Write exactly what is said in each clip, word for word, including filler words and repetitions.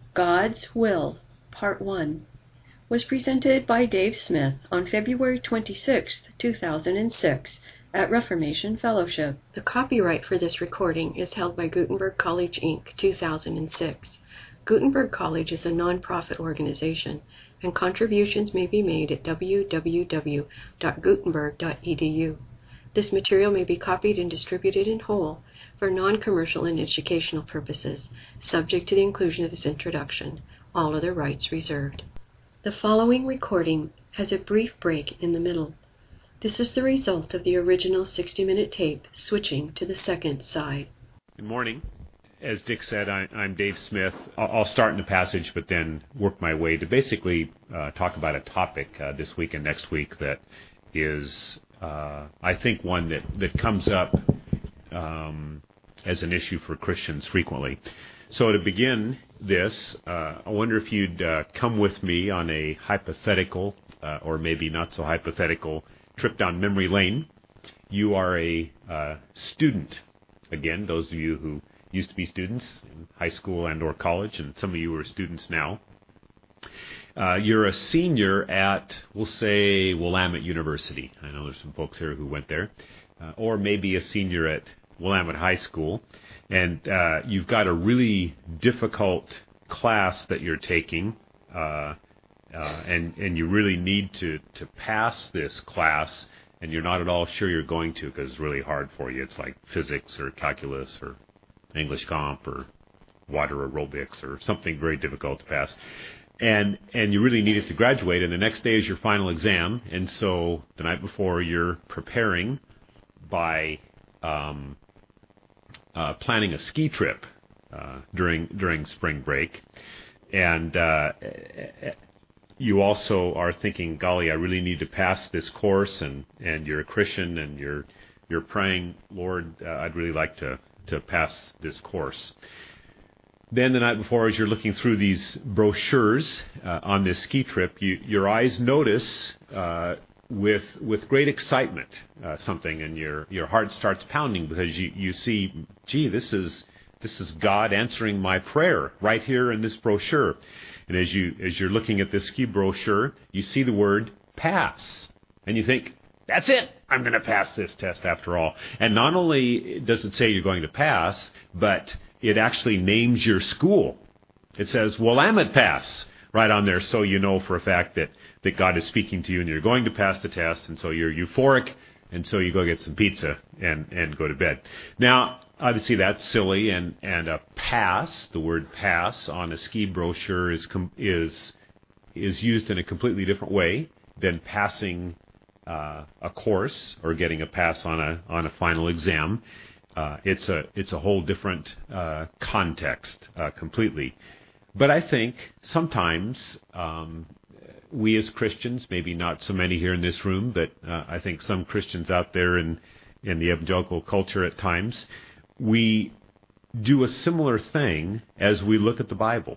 God's Will, Part one, was presented by Dave Smith on February twenty-sixth, two thousand six, at Reformation Fellowship. The copyright for this recording is held by Gutenberg College, Incorporated, two thousand six. Gutenberg College is a non-profit organization, and contributions may be made at w w w dot gutenberg dot e d u. This material may be copied and distributed in whole for non-commercial and educational purposes, subject to the inclusion of this introduction. All other rights reserved. The following recording has a brief break in the middle. This is the result of the original sixty-minute tape switching to the second side. Good morning. As Dick said, I, I'm Dave Smith. I'll, I'll start in the passage, but then work my way to basically uh, talk about a topic uh, this week and next week that is, uh, I think, one that, that comes up um, as an issue for Christians frequently. So to begin this, uh, I wonder if you'd uh, come with me on a hypothetical, uh, or maybe not so hypothetical, trip down memory lane. You are a uh, student. Again, those of you who used to be students in high school and or college, and some of you are students now. Uh, you're a senior at, we'll say, Willamette University. I know there's some folks here who went there. Uh, or maybe a senior at Willamette High School. And uh, you've got a really difficult class that you're taking, uh, uh, and, and you really need to, to pass this class, and you're not at all sure you're going to because it's really hard for you. It's like physics or calculus or English comp or water aerobics or something very difficult to pass. And and you really need it to graduate, and the next day is your final exam, and so the night before you're preparing by um, uh, planning a ski trip uh, during during spring break, and uh, you also are thinking, golly, I really need to pass this course, and, and you're a Christian, and you're you're praying, Lord, uh, I'd really like to, to pass this course. Then the night before, as you're looking through these brochures uh, on this ski trip, you, your eyes notice uh, with with great excitement uh, something, and your, your heart starts pounding because you, you see, gee, this is this is God answering my prayer right here in this brochure. And as you as you're looking at this ski brochure, you see the word pass, and you think, that's it. I'm going to pass this test after all. And not only does it say you're going to pass, but it actually names your school. It says Willamette Pass right on there, so you know for a fact that, that God is speaking to you and you're going to pass the test, and so you're euphoric, and so you go get some pizza and, and go to bed. Now, obviously that's silly, and, and a pass, the word pass on a ski brochure is is is used in a completely different way than passing uh, a course or getting a pass on a on a final exam. Uh, it's a it's a whole different uh, context uh, completely. But I think sometimes um, we as Christians, maybe not so many here in this room, but uh, I think some Christians out there in, in the evangelical culture at times, we do a similar thing as we look at the Bible.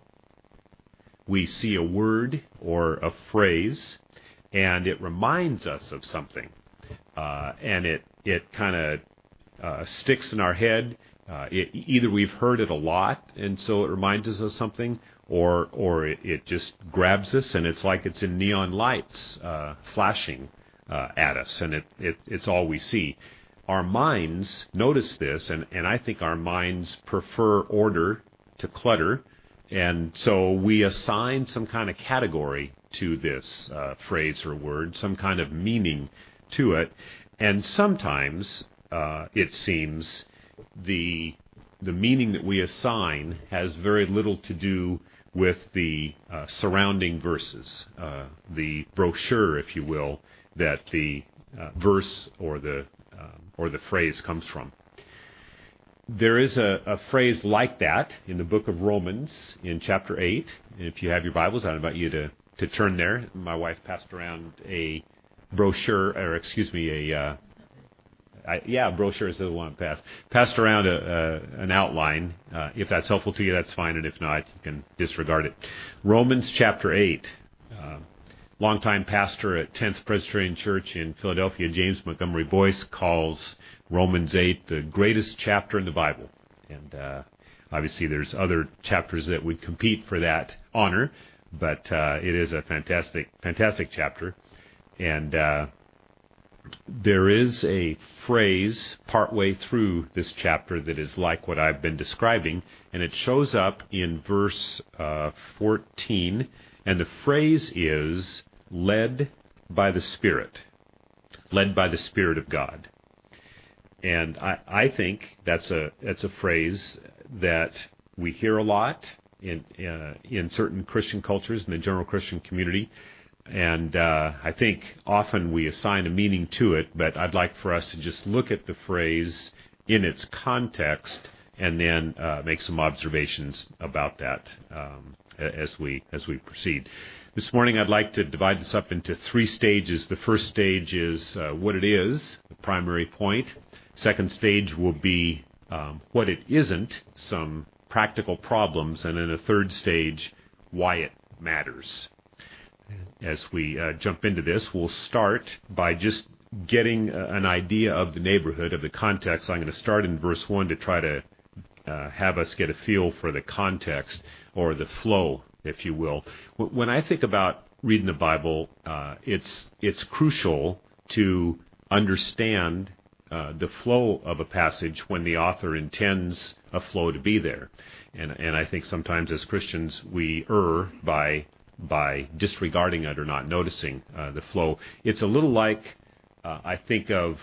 We see a word or a phrase, and it reminds us of something, uh, and it, it kind of Uh, sticks in our head. Uh, it, either we've heard it a lot, and so it reminds us of something, or or it, it just grabs us, and it's like it's in neon lights uh, flashing uh, at us, and it, it it's all we see. Our minds notice this, and, and I think our minds prefer order to clutter, and so we assign some kind of category to this uh, phrase or word, some kind of meaning to it, and sometimes Uh, it seems the the meaning that we assign has very little to do with the uh, surrounding verses, uh, the brochure, if you will, that the uh, verse or the uh, or the phrase comes from. There is a, a phrase like that in the book of Romans in chapter eight. If you have your Bibles, I invite you to, to turn there. My wife passed around a brochure, or excuse me, a uh, I, yeah, brochure is the one passed. Passed around a, a, an outline. Uh, if that's helpful to you, that's fine, and if not, you can disregard it. Romans chapter eight. Uh, longtime pastor at tenth Presbyterian Church in Philadelphia, James Montgomery Boyce, calls Romans eight the greatest chapter in the Bible. And uh, Obviously, there's other chapters that would compete for that honor, but uh, it is a fantastic, fantastic chapter. And uh, there is a phrase partway through this chapter that is like what I've been describing, and it shows up in verse uh, fourteen, and the phrase is led by the Spirit, led by the Spirit of God. And I, I think that's a that's a phrase that we hear a lot in uh, in certain Christian cultures, in the general Christian community. And uh, I think often we assign a meaning to it, but I'd like for us to just look at the phrase in its context and then uh, make some observations about that um, as we as we proceed. This morning I'd like to divide this up into three stages. The first stage is uh, what it is, the primary point. Second stage will be um, what it isn't, some practical problems. And then a third stage, why it matters. As we uh, jump into this, we'll start by just getting uh, an idea of the neighborhood, of the context. I'm going to start in verse one to try to uh, have us get a feel for the context, or the flow, if you will. When I think about reading the Bible, uh, it's it's crucial to understand uh, the flow of a passage when the author intends a flow to be there. And and I think sometimes as Christians we err by by disregarding it or not noticing uh, the flow. It's a little like uh, I think of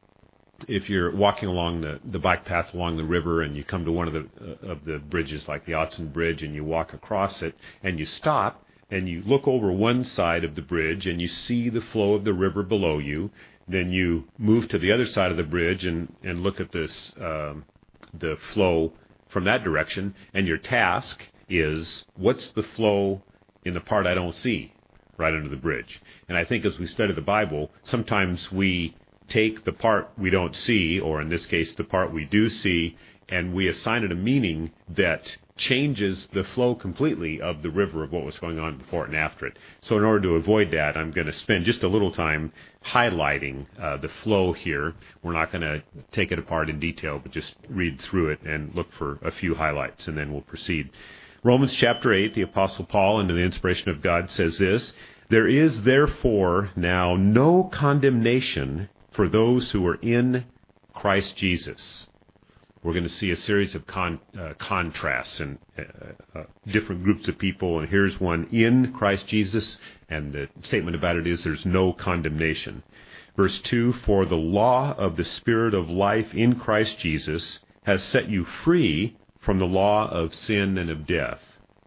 if you're walking along the, the bike path along the river and you come to one of the uh, of the bridges like the Otson Bridge and you walk across it and you stop and you look over one side of the bridge and you see the flow of the river below you. Then you move to the other side of the bridge and, and look at this um, the flow from that direction, and your task is what's the flow in the part I don't see right under the bridge. And I think as we study the Bible, sometimes we take the part we don't see, or in this case the part we do see, and we assign it a meaning that changes the flow completely of the river of what was going on before it and after it. So in order to avoid that, I'm going to spend just a little time highlighting uh, the flow here. We're not going to take it apart in detail, but just read through it and look for a few highlights, and then we'll proceed. Romans chapter eight, the Apostle Paul, under the inspiration of God, says this: "There is therefore now no condemnation for those who are in Christ Jesus." We're going to see a series of con, uh, contrasts and uh, uh, different groups of people, and here's one: in Christ Jesus, and the statement about it is there's no condemnation. Verse two, "For the law of the Spirit of life in Christ Jesus has set you free from the law of sin and of death.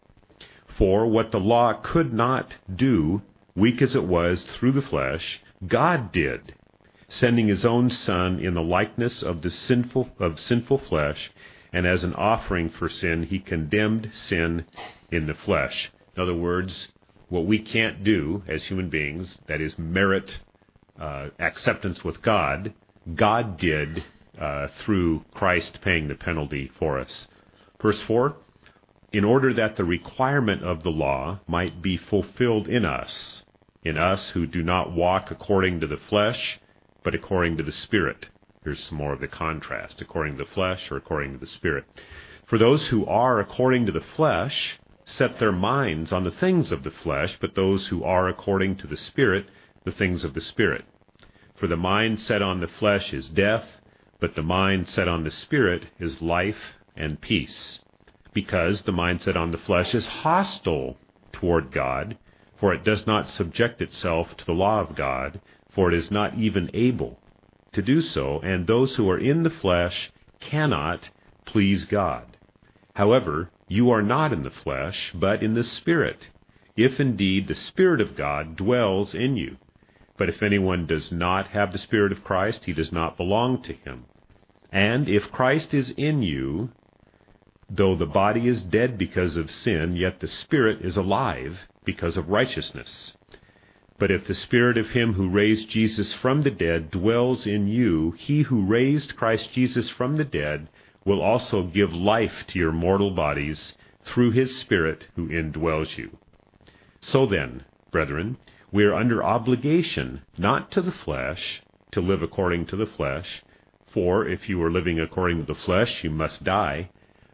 For what the law could not do, weak as it was through the flesh, God did, sending his own Son in the likeness of the sinful of sinful flesh, and as an offering for sin, he condemned sin in the flesh." In other words, what we can't do as human beings, that is merit uh, acceptance with God, God did uh, through Christ paying the penalty for us. Verse four, "In order that the requirement of the law might be fulfilled in us, in us who do not walk according to the flesh, but according to the Spirit." Here's some more of the contrast, according to the flesh or according to the Spirit. "For those who are according to the flesh set their minds on the things of the flesh, but those who are according to the Spirit, the things of the Spirit. For the mind set on the flesh is death, but the mind set on the Spirit is life and peace. Because the mind set on the flesh is hostile toward God, for it does not subject itself to the law of God, for it is not even able to do so, and those who are in the flesh cannot please God. However, you are not in the flesh, but in the Spirit, if indeed the Spirit of God dwells in you. But if anyone does not have the Spirit of Christ, he does not belong to him. And if Christ is in you, though the body is dead because of sin, yet the Spirit is alive because of righteousness. But if the Spirit of him who raised Jesus from the dead dwells in you, he who raised Christ Jesus from the dead will also give life to your mortal bodies through his Spirit who indwells you. So then, brethren, we are under obligation, not to the flesh, to live according to the flesh, for if you are living according to the flesh, you must die.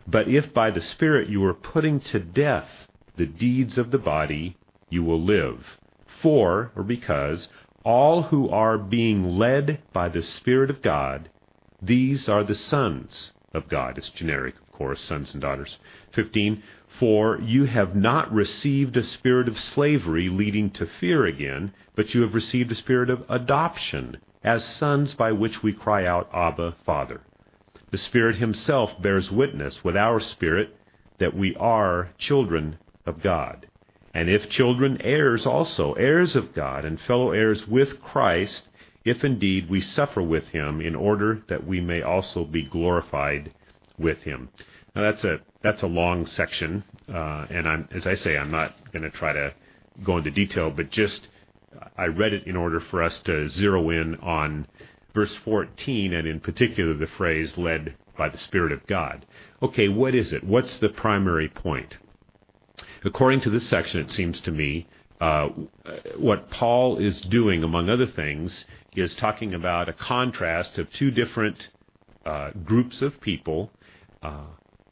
But if by the Spirit you are putting to death the deeds of the body, you will live. For, or because, all who are being led by the Spirit of God, these are the sons of God. It's generic, of course, sons and daughters. fifteen, for you have not received a spirit of slavery leading to fear again, but you have received a spirit of adoption as sons, by which we cry out, Abba, Father. The Spirit himself bears witness with our spirit that we are children of God. And if children, heirs also, heirs of God, and fellow heirs with Christ, if indeed we suffer with him, in order that we may also be glorified with him. Now that's a that's a long section, uh, and I'm as I say, I'm not going to try to go into detail, but just I read it in order for us to zero in on verse fourteen, and in particular the phrase "led by the Spirit of God." Okay, what is it? What's the primary point? According to this section, it seems to me, uh, what Paul is doing, among other things, is talking about a contrast of two different uh, groups of people. Uh,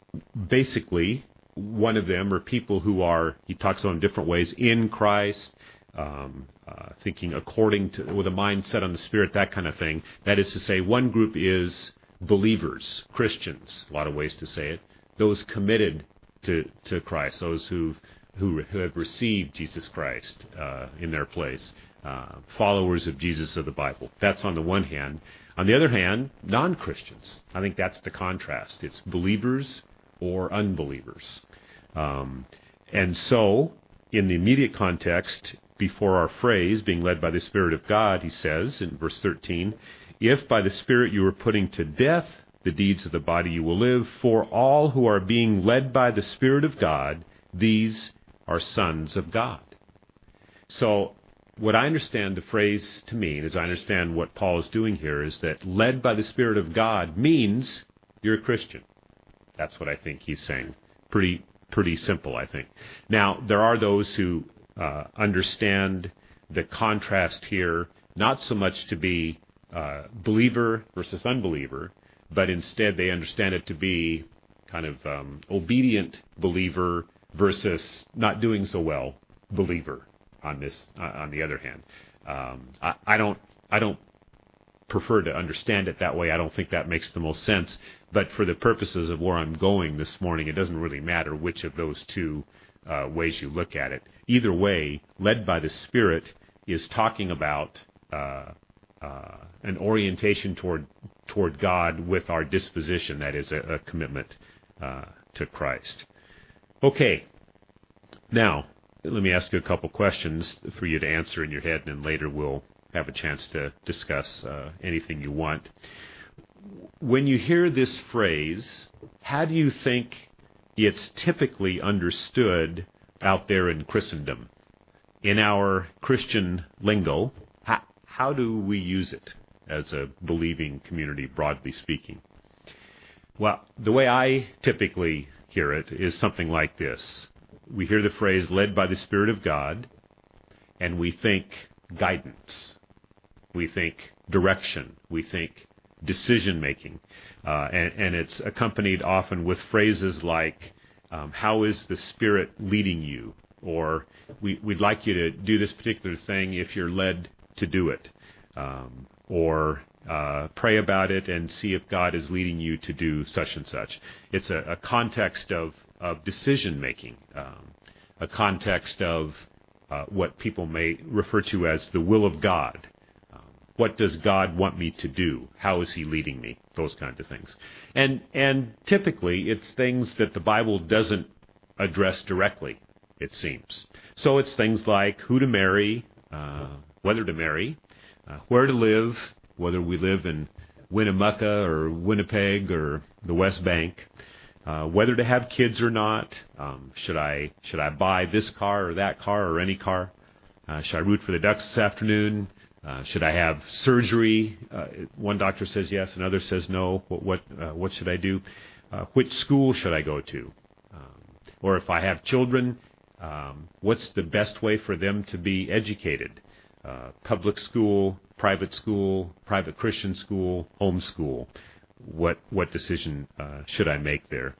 basically, one of them are people who are, he talks about in different ways, in Christ, um, uh, thinking according to, with a mind set on the Spirit, that kind of thing. That is to say, one group is believers, Christians, a lot of ways to say it, those committed to, to Christ, those who've, who, who have received Jesus Christ uh, in their place, uh, followers of Jesus of the Bible. That's on the one hand. On the other hand, non-Christians. I think that's the contrast. It's believers or unbelievers. Um, and so, in the immediate context, before our phrase, being led by the Spirit of God, he says in verse thirteen, if by the Spirit you are putting to death the deeds of the body, you will live. For all who are being led by the Spirit of God, these are sons of God. So, what I understand the phrase to mean, as I understand what Paul is doing here, is that led by the Spirit of God means you're a Christian. That's what I think he's saying. Pretty, pretty simple, I think. Now, there are those who uh, understand the contrast here, not so much to be uh, believer versus unbeliever, but instead they understand it to be kind of um, obedient believer versus not doing so well believer. On this, uh, on the other hand, um, I, I don't, I don't prefer to understand it that way. I don't think that makes the most sense. But for the purposes of where I'm going this morning, it doesn't really matter which of those two uh, ways you look at it. Either way, led by the Spirit is talking about uh, uh, an orientation toward toward God with our disposition, that is, a, a commitment uh, to Christ. Okay, now, let me ask you a couple questions for you to answer in your head, and then later we'll have a chance to discuss uh, anything you want. When you hear this phrase, how do you think it's typically understood out there in Christendom? In our Christian lingo, how, how do we use it as a believing community, broadly speaking? Well, the way I typically hear it is something like this. We hear the phrase led by the Spirit of God, and we think guidance. We think direction. We think decision-making. Uh, and, and it's accompanied often with phrases like, um, how is the Spirit leading you? Or we, we'd like you to do this particular thing if you're led to do it. Um, or uh, pray about it and see if God is leading you to do such and such. It's a, a context of of decision-making, um, a context of uh, what people may refer to as the will of God. Um, what does God want me to do? How is he leading me? Those kinds of things. And and typically, it's things that the Bible doesn't address directly, it seems. So it's things like who to marry, uh, whether to marry, uh, where to live, whether we live in Winnemucca or Winnipeg or the West Bank, Uh, whether to have kids or not, um, should I should I buy this car or that car or any car? Uh, should I root for the Ducks this afternoon? Uh, should I have surgery? Uh, one doctor says yes, another says no. What what uh, what should I do? Uh, which school should I go to? Um, or if I have children, um, what's the best way for them to be educated? Uh, public school, private school, private Christian school, home school. What what decision uh, should I make there?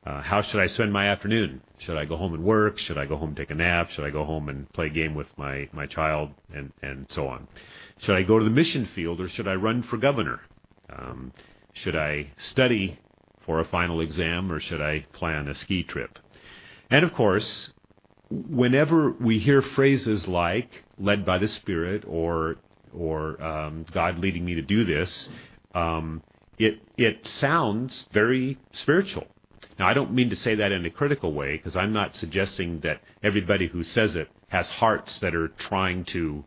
Uh, how should I spend my afternoon? Should I go home and work? Should I go home and take a nap? Should I go home and play a game with my, my child? And, and so on. Should I go to the mission field or should I run for governor? Um, should I study for a final exam or should I plan a ski trip? And of course, whenever we hear phrases like led by the Spirit or or um, God leading me to do this, um, it it sounds very spiritual. Now, I don't mean to say that in a critical way, because I'm not suggesting that everybody who says it has hearts that are trying to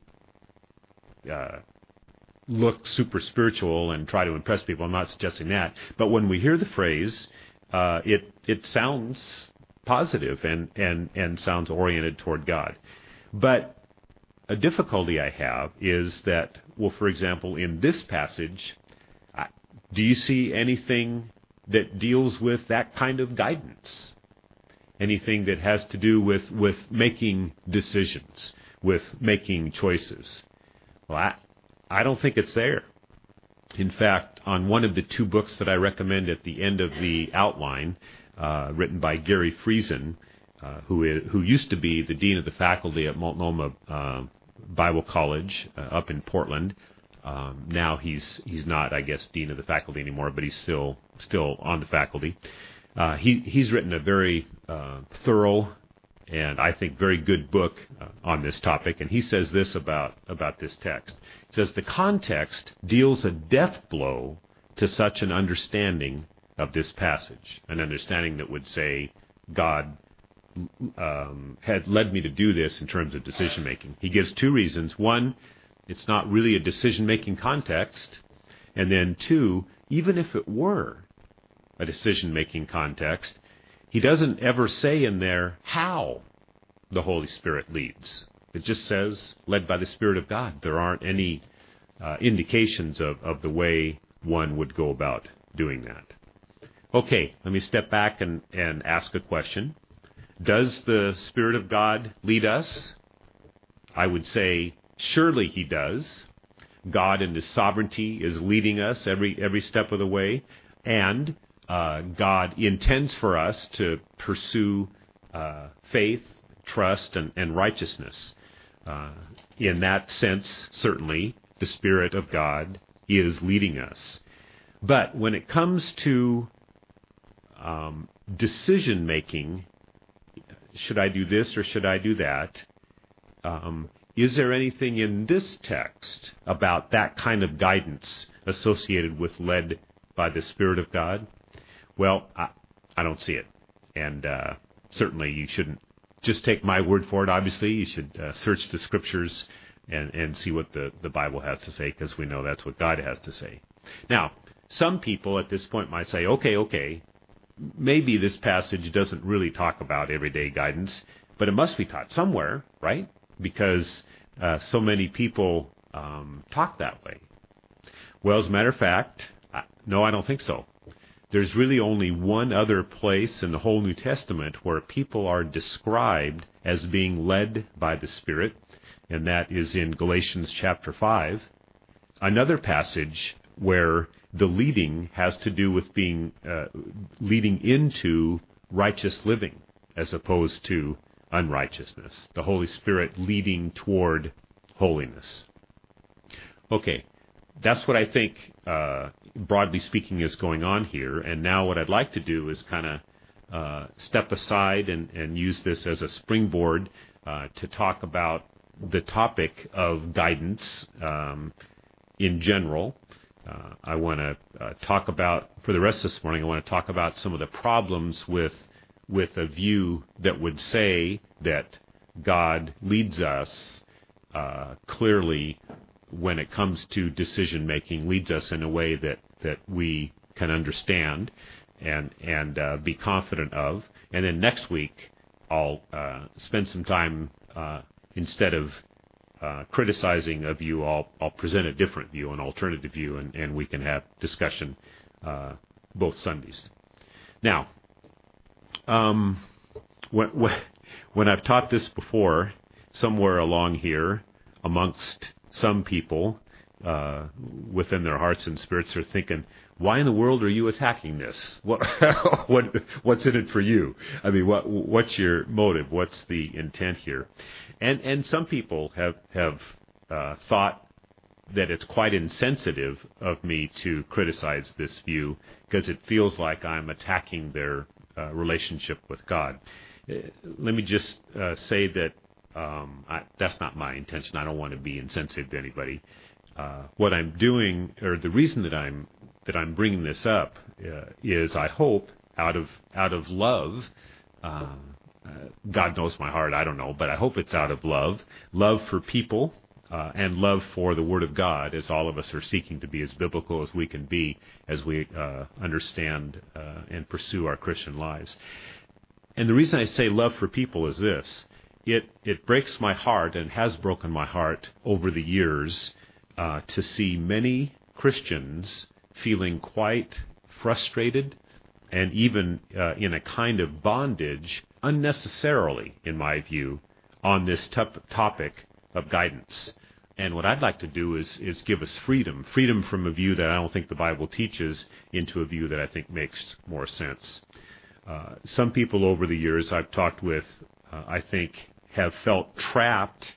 uh, look super spiritual and try to impress people. I'm not suggesting that. But when we hear the phrase, uh, it it sounds positive and, and, and sounds oriented toward God. But a difficulty I have is that, well, for example, in this passage, do you see anything that deals with that kind of guidance? Anything that has to do with, with making decisions, with making choices? Well, I, I don't think it's there. In fact, on one of the two books that I recommend at the end of the outline, uh, written by Gary Friesen, uh, who is, who used to be the dean of the faculty at Multnomah uh, Bible College uh, up in Portland. Um, now he's he's not, I guess, dean of the faculty anymore, but he's still still on the faculty. Uh, he he's written a very uh, thorough and I think very good book uh, on this topic, and he says this about about this text. He says the context deals a death blow to such an understanding of this passage, an understanding that would say God um, had led me to do this in terms of decision making. He gives two reasons. One, it's not really a decision-making context. And then two, even if it were a decision-making context, he doesn't ever say in there how the Holy Spirit leads. It just says, led by the Spirit of God. There aren't any uh, indications of, of the way one would go about doing that. Okay, let me step back and, and ask a question. Does the Spirit of God lead us? I would say, surely he does. God in his sovereignty is leading us every every step of the way, and uh, God intends for us to pursue uh, faith, trust, and, and righteousness. Uh, in that sense, certainly, the Spirit of God is leading us. But when it comes to um, decision-making, should I do this or should I do that? Um, Is there anything in this text about that kind of guidance associated with led by the Spirit of God? Well, I, I don't see it. And uh, certainly you shouldn't just take my word for it. Obviously, you should uh, search the Scriptures and, and see what the, the Bible has to say, because we know that's what God has to say. Now, some people at this point might say, okay, okay, maybe this passage doesn't really talk about everyday guidance, but it must be taught somewhere, right? Because uh, so many people um, talk that way. Well, as a matter of fact, I, no, I don't think so. There's really only one other place in the whole New Testament where people are described as being led by the Spirit, and that is in Galatians chapter five. Another passage where the leading has to do with being uh, leading into righteous living as opposed to unrighteousness, the Holy Spirit leading toward holiness. Okay, that's what I think, uh, broadly speaking, is going on here. And now what I'd like to do is kind of uh, step aside and, and use this as a springboard uh, to talk about the topic of guidance um, in general. Uh, I want to uh, talk about, for the rest of this morning, I want to talk about some of the problems with with a view that would say that God leads us uh, clearly when it comes to decision-making, leads us in a way that, that we can understand and, and uh, be confident of. And then next week, I'll uh, spend some time, uh, instead of uh, criticizing a view, I'll, I'll present a different view, an alternative view, and, and we can have discussion uh, both Sundays. Now, Um, when, when I've taught this before, somewhere along here, amongst some people, uh, within their hearts and spirits are thinking, why in the world are you attacking this? What, what, what's in it for you? I mean, what, what's your motive? What's the intent here? And, and some people have, have, uh, thought that it's quite insensitive of me to criticize this view because it feels like I'm attacking their uh, relationship with God. Uh, let me just uh, say that um, I, that's not my intention. I don't want to be insensitive to anybody. Uh, what I'm doing, or the reason that I'm that I'm bringing this up, uh, is I hope out of out of love. Uh, uh, God knows my heart. I don't know, but I hope it's out of love, love for people, uh, and love for the Word of God, as all of us are seeking to be as biblical as we can be, as we uh, understand uh, and pursue our Christian lives. And the reason I say love for people is this: it it breaks my heart and has broken my heart over the years. Uh, to see many Christians feeling quite frustrated and even uh, in a kind of bondage, unnecessarily, in my view, on this top- topic of guidance. And what I'd like to do is, is give us freedom, freedom from a view that I don't think the Bible teaches into a view that I think makes more sense. Uh, some people over the years I've talked with, uh, I think, have felt trapped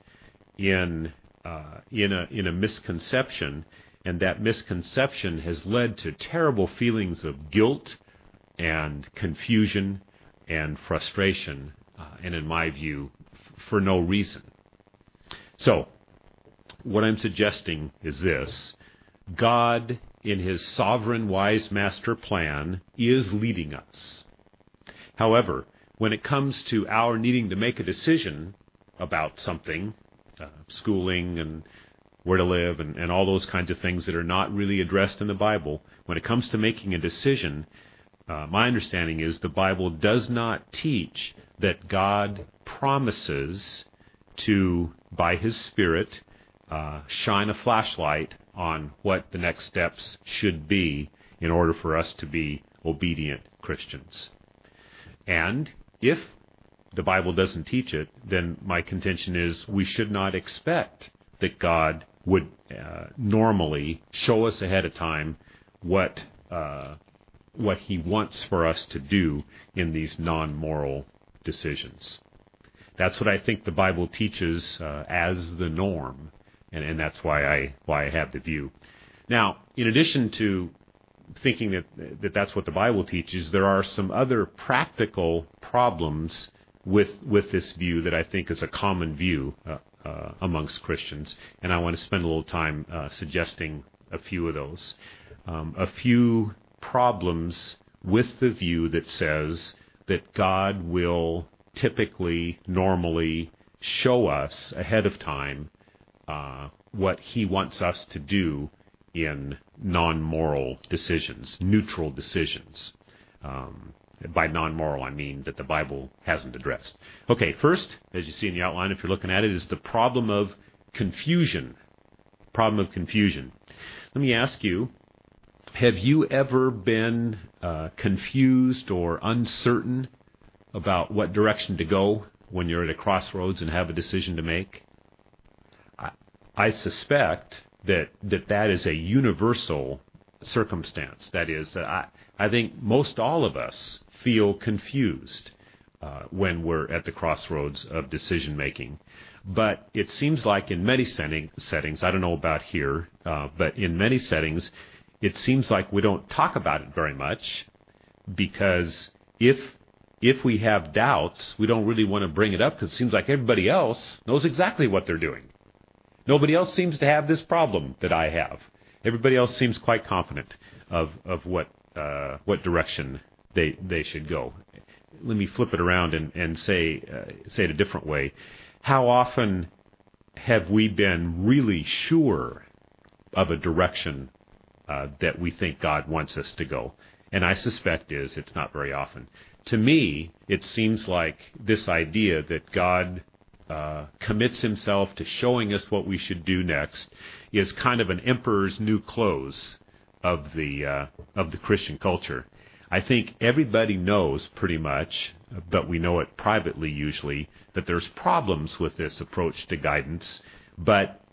in Uh, in a in a misconception, and that misconception has led to terrible feelings of guilt and confusion and frustration, uh, and in my view, f- for no reason. So, what I'm suggesting is this: God, in His sovereign, wise master plan, is leading us. However, when it comes to our needing to make a decision about something, Uh, schooling and where to live and, and all those kinds of things that are not really addressed in the Bible, when it comes to making a decision, uh, my understanding is the Bible does not teach that God promises to, by His Spirit, uh, shine a flashlight on what the next steps should be in order for us to be obedient Christians. And if the Bible doesn't teach it, then my contention is we should not expect that God would uh, normally show us ahead of time what uh, what He wants for us to do in these non-moral decisions. That's what I think the Bible teaches uh, as the norm, and, and that's why I why I have the view. Now, in addition to thinking that that that's what the Bible teaches, there are some other practical problems with with this view that I think is a common view uh, uh, amongst Christians, and I want to spend a little time uh, suggesting a few of those. Um, a few problems with the view that says that God will typically, normally show us ahead of time uh, what He wants us to do in non-moral decisions, neutral decisions. Um, By non-moral, I mean that the Bible hasn't addressed. Okay, first, as you see in the outline, if you're looking at it, is the problem of confusion. Problem of confusion. Let me ask you, have you ever been uh, confused or uncertain about what direction to go when you're at a crossroads and have a decision to make? I, I suspect that, that that is a universal circumstance. That is, that I, I think most all of us feel confused uh, when we're at the crossroads of decision making. But it seems like in many setting, settings, I don't know about here, uh, but in many settings, it seems like we don't talk about it very much, because if if we have doubts, we don't really want to bring it up because it seems like everybody else knows exactly what they're doing. Nobody else seems to have this problem that I have. Everybody else seems quite confident of of what uh, what direction they they should go. Let me flip it around and and say uh, say it a different way. How often have we been really sure of a direction uh, that we think God wants us to go? And I suspect is it's not very often. To me, it seems like this idea that God uh, commits Himself to showing us what we should do next is kind of an emperor's new clothes of the uh, of the Christian culture. I think everybody knows pretty much, but we know it privately usually, that there's problems with this approach to guidance, but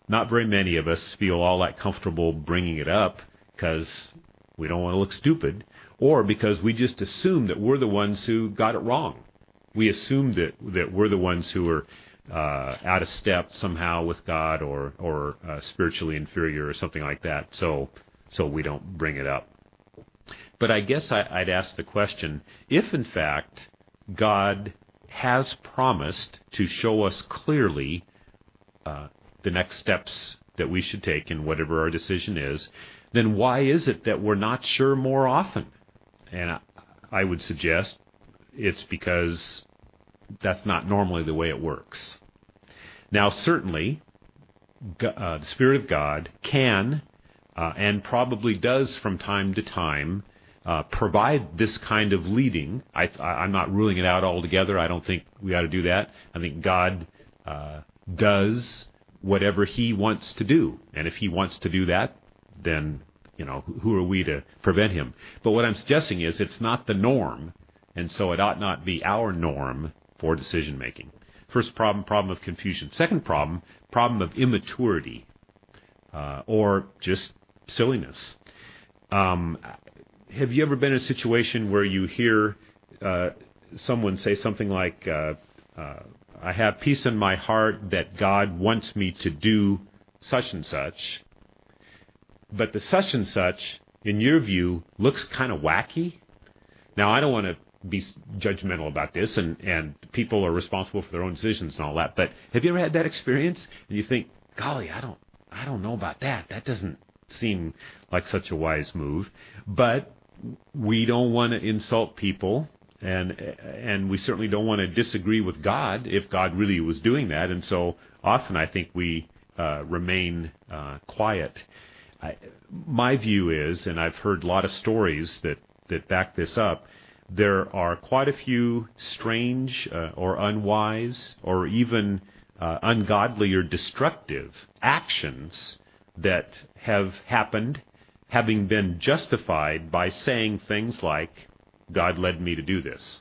not very many of us feel all that comfortable bringing it up because we don't want to look stupid, or because we just assume that we're the ones who got it wrong. We assume that, that we're the ones who are uh, out of step somehow with God, or or uh, spiritually inferior or something like that. So so we don't bring it up. But I guess I, I'd ask the question: if in fact God has promised to show us clearly uh, the next steps that we should take in whatever our decision is, then why is it that we're not sure more often? And I, I would suggest it's because that's not normally the way it works. Now, certainly, uh, the Spirit of God can uh, and probably does from time to time uh, provide this kind of leading. I, I, I'm not ruling it out altogether. I don't think we ought to do that. I think God uh, does whatever He wants to do. And if He wants to do that, then, you know, who are we to prevent Him? But what I'm suggesting is it's not the norm, and so it ought not be our norm for decision making. First problem, problem of confusion. Second problem, problem of immaturity, uh, or just silliness. Um, have you ever been in a situation where you hear uh, someone say something like, uh, uh, I have peace in my heart that God wants me to do such and such, but the such and such, in your view, looks kind of wacky? Now, I don't want to be judgmental about this, and, and people are responsible for their own decisions and all that, but have you ever had that experience and you think, golly, I don't I don't know about that. That doesn't seem like such a wise move. But we don't want to insult people, and and we certainly don't want to disagree with God if God really was doing that, and so often I think we uh, remain uh, quiet. I, my view is, and I've heard a lot of stories that, that back this up, there are quite a few strange uh, or unwise or even uh, ungodly or destructive actions that have happened, having been justified by saying things like, God led me to do this.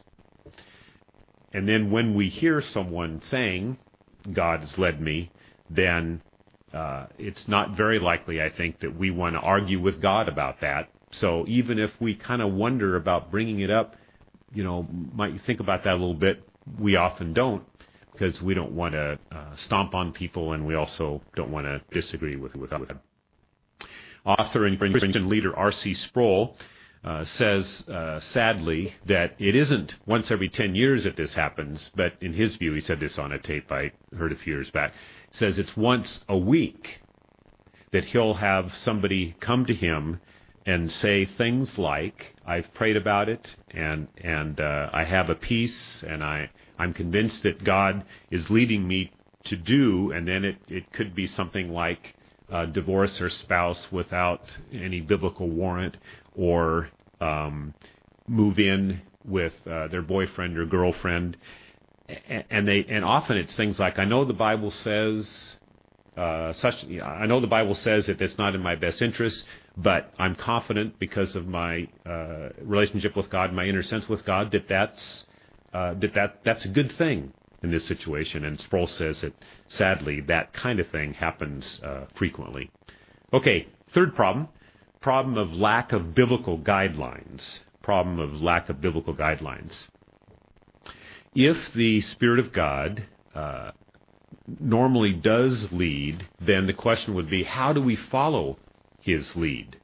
And then when we hear someone saying, God has led me, then uh, it's not very likely, I think, that we want to argue with God about that. So even if we kind of wonder about bringing it up, you know, might you think about that a little bit, we often don't, because we don't want to uh, stomp on people, and we also don't want to disagree with with them. Author and Christian leader R C Sproul uh, says, uh, sadly, that it isn't once every ten years that this happens, but in his view, he said this on a tape I heard a few years back, says it's once a week that he'll have somebody come to him and say things like, I've prayed about it, and and uh, I have a peace, and I, I'm convinced that God is leading me to do, and then it, it could be something like uh, divorce their spouse without any biblical warrant, or um, move in with uh, their boyfriend or girlfriend, and, and they and often it's things like, I know the Bible says uh, such. I know the Bible says that it's not in my best interest, but I'm confident because of my uh, relationship with God, my inner sense with God, that that's uh, that that that's a good thing in this situation. And Sproul says that sadly that kind of thing happens uh, frequently. Okay, third problem: problem of lack of biblical guidelines. Problem of lack of biblical guidelines. If the Spirit of God uh, normally does lead, then the question would be, how do we follow His lead?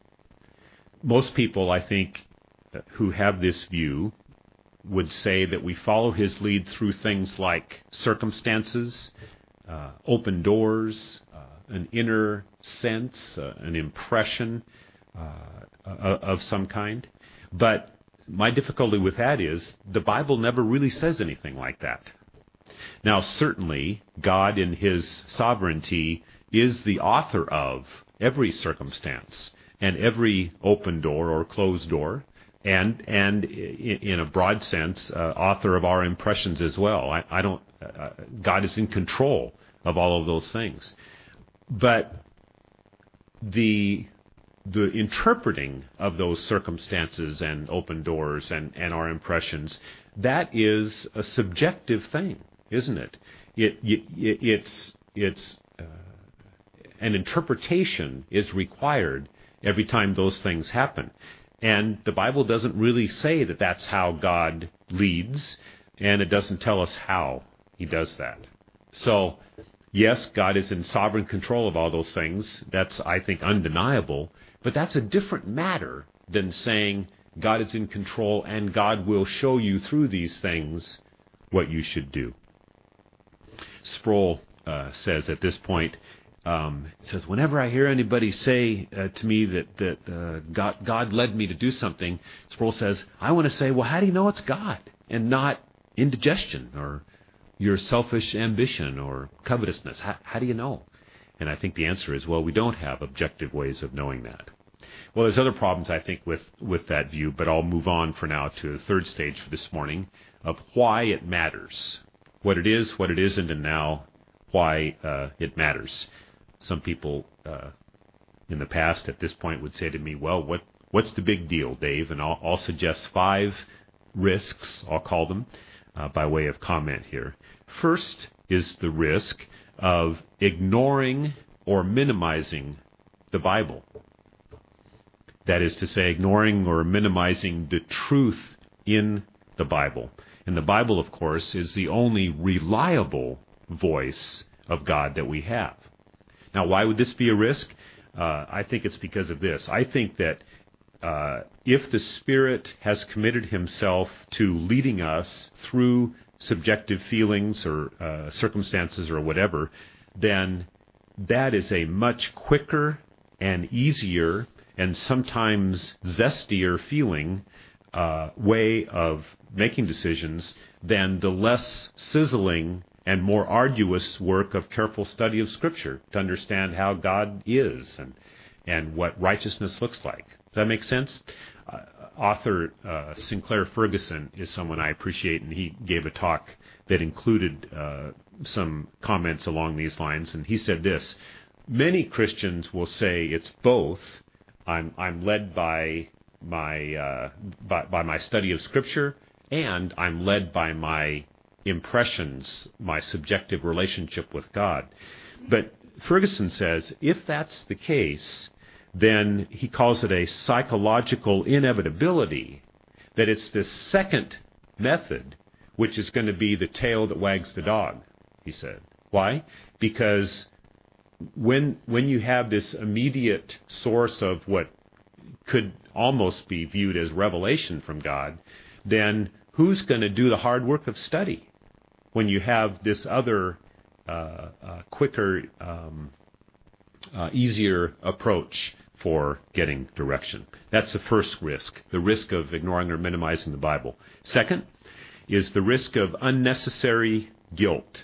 Most people, I think, who have this view would say that we follow His lead through things like circumstances, uh, open doors, uh, an inner sense, uh, an impression uh, of some kind. But my difficulty with that is the Bible never really says anything like that. Now, certainly, God in His sovereignty is the author of every circumstance and every open door or closed door, and and in a broad sense, uh, author of our impressions as well. I, I don't. Uh, God is in control of all of those things, but the the interpreting of those circumstances and open doors and, and our impressions, that is a subjective thing, isn't it? It, it it's it's uh, an interpretation is required every time those things happen. And the Bible doesn't really say that that's how God leads, and it doesn't tell us how he does that. So, yes, God is in sovereign control of all those things. That's, I think, undeniable. But that's a different matter than saying God is in control and God will show you through these things what you should do. Sproul uh, says at this point, um, says, whenever I hear anybody say uh, to me that, that uh, God, God led me to do something, Sproul says, I want to say, well, how do you know it's God and not indigestion or your selfish ambition or covetousness? How, how do you know? And I think the answer is, well, we don't have objective ways of knowing that. Well, there's other problems, I think, with, with that view, but I'll move on for now to the third stage for this morning of why it matters. What it is, what it isn't, and now why uh, it matters. Some people uh, in the past at this point would say to me, well, what what's the big deal, Dave? And I'll, I'll suggest five risks, I'll call them, uh, by way of comment here. First is the risk of ignoring or minimizing the Bible. That is to say, ignoring or minimizing the truth in the Bible. And the Bible, of course, is the only reliable voice of God that we have. Now, why would this be a risk? Uh, I think it's because of this. I think that uh, if the Spirit has committed himself to leading us through subjective feelings or uh, circumstances or whatever, then that is a much quicker and easier and sometimes zestier feeling uh, way of making decisions than the less sizzling and more arduous work of careful study of Scripture to understand how God is and and what righteousness looks like. Does that make sense? Uh, author uh, Sinclair Ferguson is someone I appreciate, and he gave a talk that included uh, some comments along these lines, and he said this: many Christians will say it's both. I'm I'm led by my uh, by, by my study of Scripture, and I'm led by my impressions, my subjective relationship with God. But Ferguson says if that's the case, then he calls it a psychological inevitability that it's this second method which is going to be the tail that wags the dog, he said. Why? Because when when you have this immediate source of what could almost be viewed as revelation from God, then who's going to do the hard work of study when you have this other uh, uh, quicker, um, uh, easier approach for getting direction? That's the first risk, the risk of ignoring or minimizing the Bible. Second is the risk of unnecessary guilt.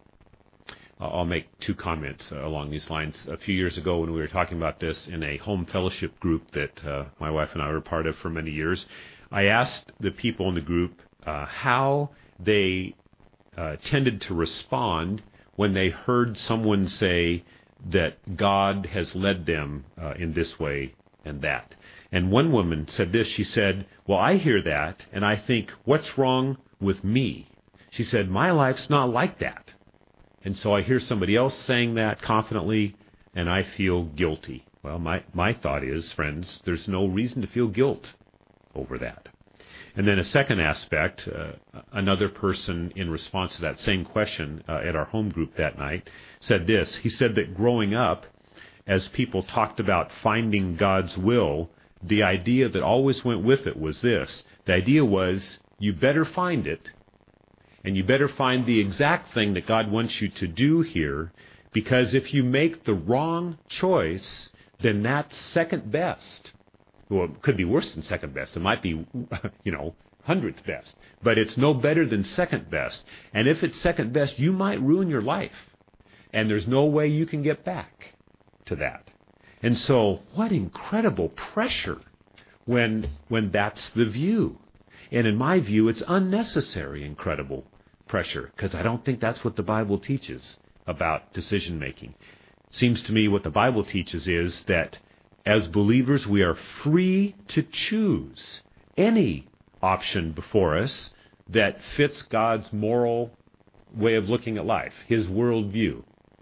I'll make two comments uh, along these lines. A few years ago when we were talking about this in a home fellowship group that uh, my wife and I were part of for many years, I asked the people in the group uh, how they uh, tended to respond when they heard someone say that God has led them uh, in this way and that. And one woman said this, she said, well, I hear that and I think, what's wrong with me? She said, my life's not like that. And so I hear somebody else saying that confidently, and I feel guilty. Well, my, my thought is, friends, there's no reason to feel guilt over that. And then a second aspect, uh, another person in response to that same question uh, at our home group that night said this. He said that growing up, as people talked about finding God's will, the idea that always went with it was this. The idea was, you better find it, and you better find the exact thing that God wants you to do here, because if you make the wrong choice, then that's second best. Well, it could be worse than second best. It might be, you know, hundredth best. But it's no better than second best. And if it's second best, you might ruin your life. And there's no way you can get back to that. And so, what incredible pressure when when that's the view. And in my view, it's unnecessary, incredible pressure, because I don't think that's what the Bible teaches about decision-making. Seems to me what the Bible teaches is that as believers, we are free to choose any option before us that fits God's moral way of looking at life, his worldview.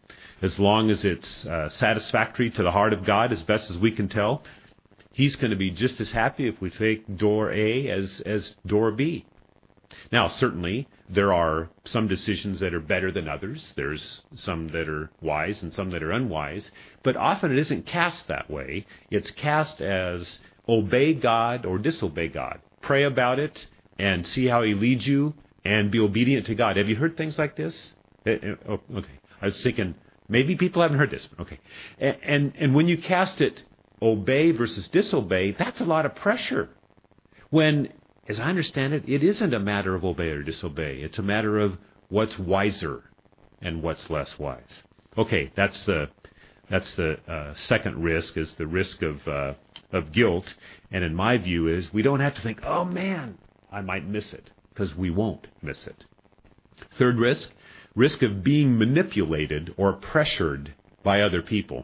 As long as it's uh, satisfactory to the heart of God, as best as we can tell, He's going to be just as happy if we take door A as, as door B. Now, certainly, there are some decisions that are better than others. There's some that are wise and some that are unwise. But often it isn't cast that way. It's cast as obey God or disobey God. Pray about it and see how He leads you and be obedient to God. Have you heard things like this? Oh, okay. I was thinking, maybe people haven't heard this. Okay. And, and, and when you cast it, obey versus disobey, that's a lot of pressure. When, as I understand it, it isn't a matter of obey or disobey. It's a matter of what's wiser and what's less wise. Okay, that's the that's the uh, second risk, is the risk of uh, of guilt. And in my view is we don't have to think, oh man, I might miss it, because we won't miss it. Third risk, risk of being manipulated or pressured by other people.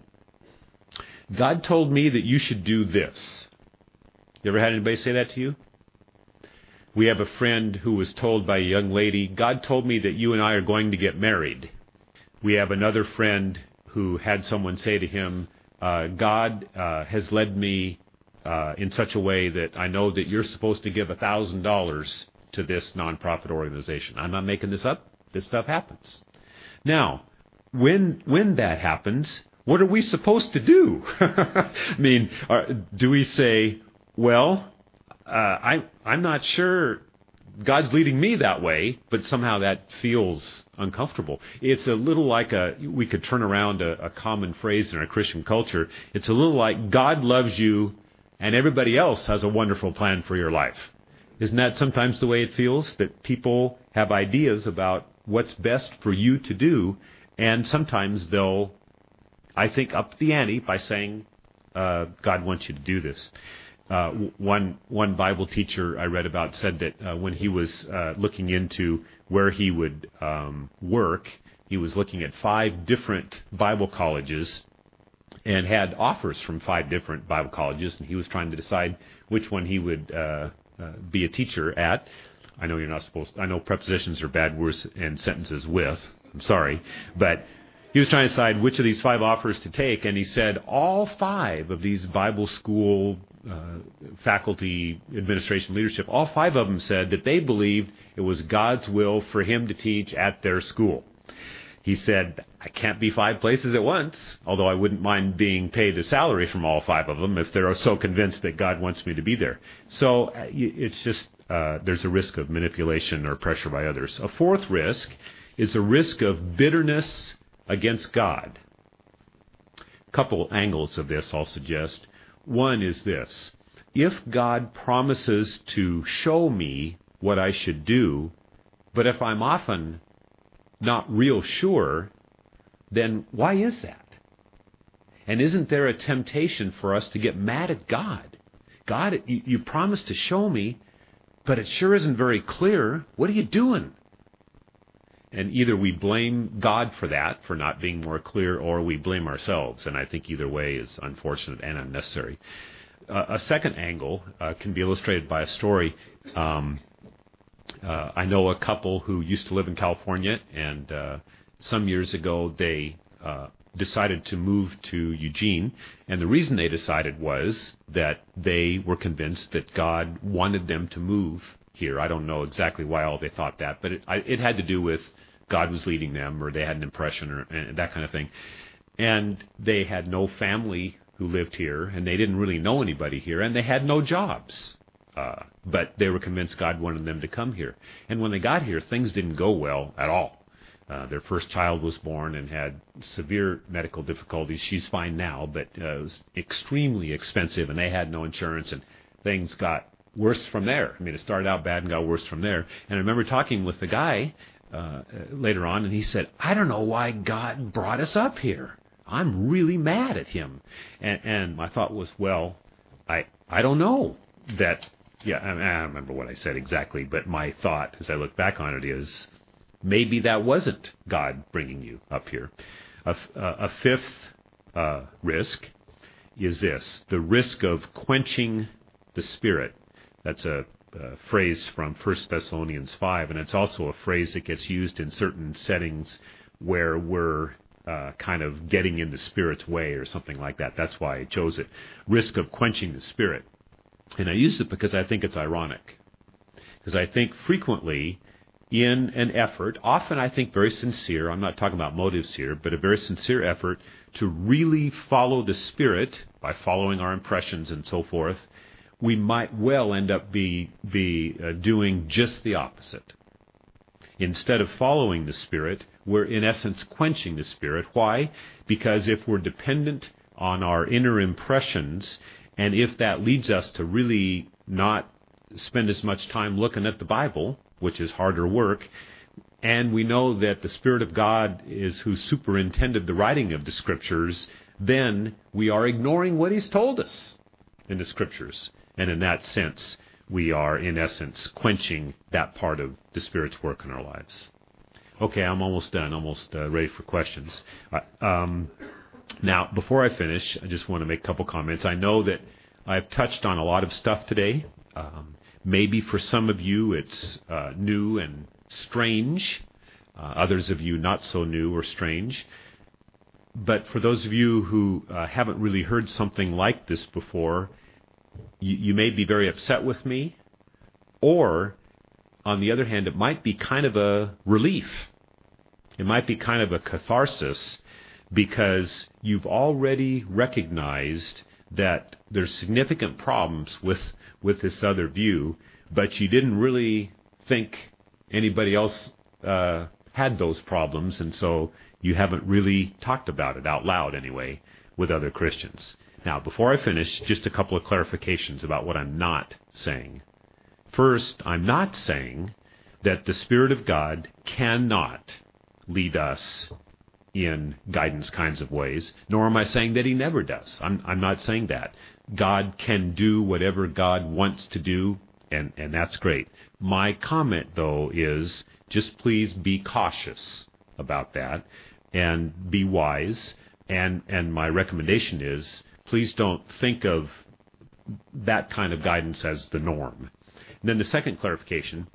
God told me that you should do this. You ever had anybody say that to you? We have a friend who was told by a young lady, God told me that you and I are going to get married. We have another friend who had someone say to him, uh, God uh, has led me uh, in such a way that I know that you're supposed to give one thousand dollars to this nonprofit organization. I'm not making this up. This stuff happens. Now, when when that happens, what are we supposed to do? I mean, are, do we say, well, uh, I, I'm not sure God's leading me that way, but somehow that feels uncomfortable. It's a little like a, we could turn around a, a common phrase in our Christian culture. It's a little like God loves you and everybody else has a wonderful plan for your life. Isn't that sometimes the way it feels? That people have ideas about what's best for you to do, and sometimes they'll, I think, up the ante by saying, uh, God wants you to do this. Uh, one one Bible teacher I read about said that uh, when he was uh, looking into where he would um, work, he was looking at five different Bible colleges and had offers from five different Bible colleges, and he was trying to decide which one he would uh, uh, be a teacher at. I know you're not supposed to, I know prepositions are bad words and sentences with. I'm sorry, but he was trying to decide which of these five offers to take, and he said all five of these Bible school uh, faculty, administration, leadership, all five of them said that they believed it was God's will for him to teach at their school. He said, I can't be five places at once, although I wouldn't mind being paid a salary from all five of them if they're so convinced that God wants me to be there. So uh, it's just, uh, there's a risk of manipulation or pressure by others. A fourth risk is a risk of bitterness against God. A couple angles of this I'll suggest. One is this: if God promises to show me what I should do, but if I'm often not real sure, then why is that? And isn't there a temptation for us to get mad at God? God, you, you promised to show me, but it sure isn't very clear. What are you doing? And either we blame God for that, for not being more clear, or we blame ourselves. And I think either way is unfortunate and unnecessary. Uh, a second angle uh, can be illustrated by a story. Um, uh, I know a couple who used to live in California, and uh, some years ago they uh, decided to move to Eugene. And the reason they decided was that they were convinced that God wanted them to move here. I don't know exactly why all they thought that, but it, I, it had to do with God was leading them, or they had an impression, or and that kind of thing. And they had no family who lived here, and they didn't really know anybody here, and they had no jobs. Uh, but they were convinced God wanted them to come here. And when they got here, things didn't go well at all. Uh, their first child was born and had severe medical difficulties. She's fine now, but uh, it was extremely expensive, and they had no insurance, and things got worse from there. I mean, it started out bad and got worse from there. And I remember talking with the guy uh, later on, and he said, I don't know why God brought us up here. I'm really mad at him. And, and my thought was, well, I I don't know that, yeah, I, I don't remember what I said exactly, but my thought as I look back on it is, maybe that wasn't God bringing you up here. A, a fifth uh, risk is this: the risk of quenching the Spirit. That's a, a phrase from First Thessalonians five, and it's also a phrase that gets used in certain settings where we're uh, kind of getting in the Spirit's way or something like that. That's why I chose it. Risk of quenching the Spirit. And I use it because I think it's ironic. Because I think frequently in an effort, often I think very sincere, I'm not talking about motives here, but a very sincere effort to really follow the Spirit by following our impressions and so forth, we might well end up be, be uh, doing just the opposite. Instead of following the Spirit, we're in essence quenching the Spirit. Why? Because if we're dependent on our inner impressions, and if that leads us to really not spend as much time looking at the Bible, which is harder work, and we know that the Spirit of God is who superintended the writing of the Scriptures, then we are ignoring what He's told us in the Scriptures. And in that sense, we are, in essence, quenching that part of the Spirit's work in our lives. Okay, I'm almost done, almost uh, ready for questions. Uh, um, now, before I finish, I just want to make a couple comments. I know that I've touched on a lot of stuff today. Um, maybe for some of you it's uh, new and strange. Uh, others of you not so new or strange. But for those of you who uh, haven't really heard something like this before, you, you may be very upset with me. Or, on the other hand, it might be kind of a relief. It might be kind of a catharsis because you've already recognized that there's significant problems with with this other view, but you didn't really think anybody else uh, had those problems, and so you haven't really talked about it out loud anyway with other Christians. Now, before I finish, just a couple of clarifications about what I'm not saying. First, I'm not saying that the Spirit of God cannot lead us in guidance kinds of ways, nor am I saying that He never does. I'm, I'm not saying that. God can do whatever God wants to do, and, and that's great. My comment, though, is just please be cautious about that and be wise, and, and my recommendation is please don't think of that kind of guidance as the norm. And then the second clarification,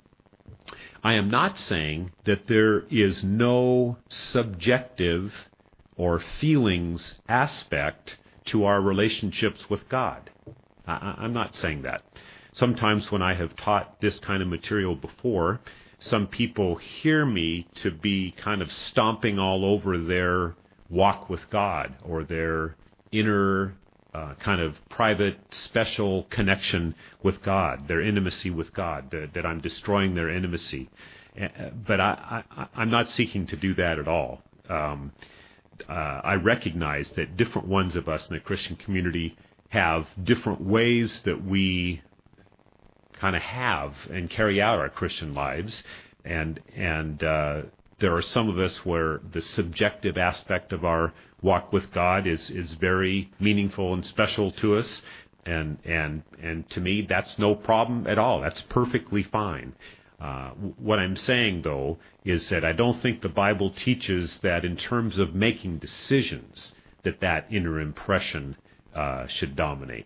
I am not saying that there is no subjective or feelings aspect to our relationships with God. I, I'm not saying that. Sometimes when I have taught this kind of material before, some people hear me to be kind of stomping all over their walk with God or their inner uh, kind of private, special connection with God, their intimacy with God, that, that I'm destroying their intimacy. Uh, but I, I, I'm not seeking to do that at all. Um, uh, I recognize that different ones of us in the Christian community have different ways that we kind of have and carry out our Christian lives, and and uh, there are some of us where the subjective aspect of our walk with God is is very meaningful and special to us, and and and to me that's no problem at all. That's perfectly fine. Uh, what I'm saying, though, is that I don't think the Bible teaches that in terms of making decisions that that inner impression uh, should dominate.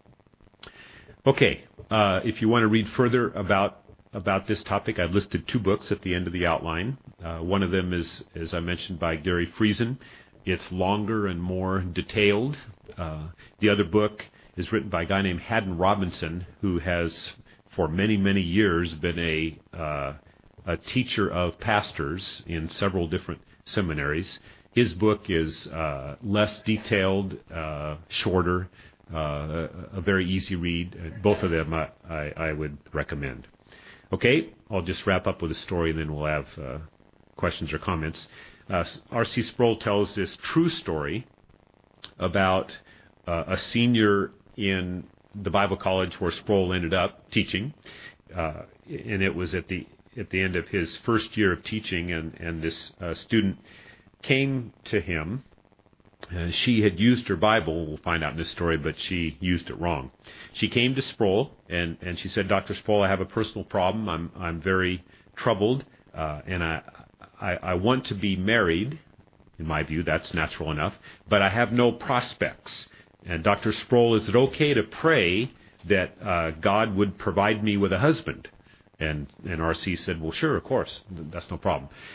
Okay, uh, if you want to read further about about this topic, I've listed two books at the end of the outline. Uh, one of them is, as I mentioned, by Gary Friesen. It's longer and more detailed. Uh, the other book is written by a guy named Haddon Robinson, who has for many, many years been a uh, a teacher of pastors in several different seminaries. His book is uh, less detailed, uh, shorter, uh, a, a very easy read. Both of them I, I, I would recommend. Okay, I'll just wrap up with a story and then we'll have uh, questions or comments. Uh, R C Sproul tells this true story about uh, a senior in the Bible college where Sproul ended up teaching, uh, and it was at the at the end of his first year of teaching, and, and this uh, student came to him. Uh, she had used her Bible, we'll find out in this story, but she used it wrong. She came to Sproul, and, and she said, Doctor Sproul, I have a personal problem. I'm I'm very troubled, uh, and I, I I want to be married. In my view, that's natural enough, but I have no prospects. And Doctor Sproul, is it okay to pray that uh, God would provide me with a husband? And and R C said, well, sure, of course, that's no problem.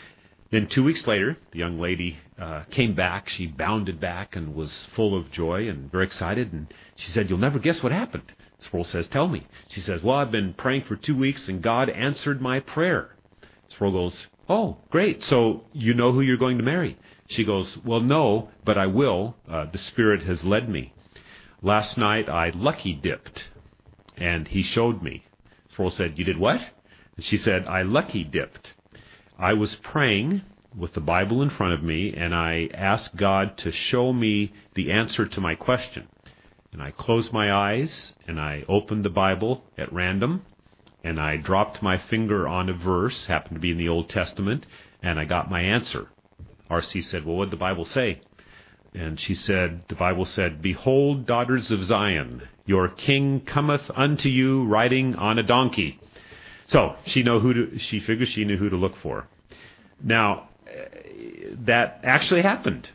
Then two weeks later, the young lady uh, came back. She bounded back and was full of joy and very excited. And she said, "You'll never guess what happened." Sproul says, "Tell me." She says, "Well, I've been praying for two weeks and God answered my prayer." Sproul goes, "Oh, great. So you know who you're going to marry?" She goes, "Well, no, but I will. Uh, the Spirit has led me. Last night I lucky dipped and he showed me." Sproul said, "You did what?" And she said, "I lucky dipped. I was praying with the Bible in front of me, and I asked God to show me the answer to my question. And I closed my eyes, and I opened the Bible at random, and I dropped my finger on a verse, happened to be in the Old Testament, and I got my answer." R C said, "Well, what did the Bible say?" And she said, the Bible said, "Behold, daughters of Zion, your king cometh unto you riding on a donkey." So she know who to, she figured she knew who to look for. Now, that actually happened.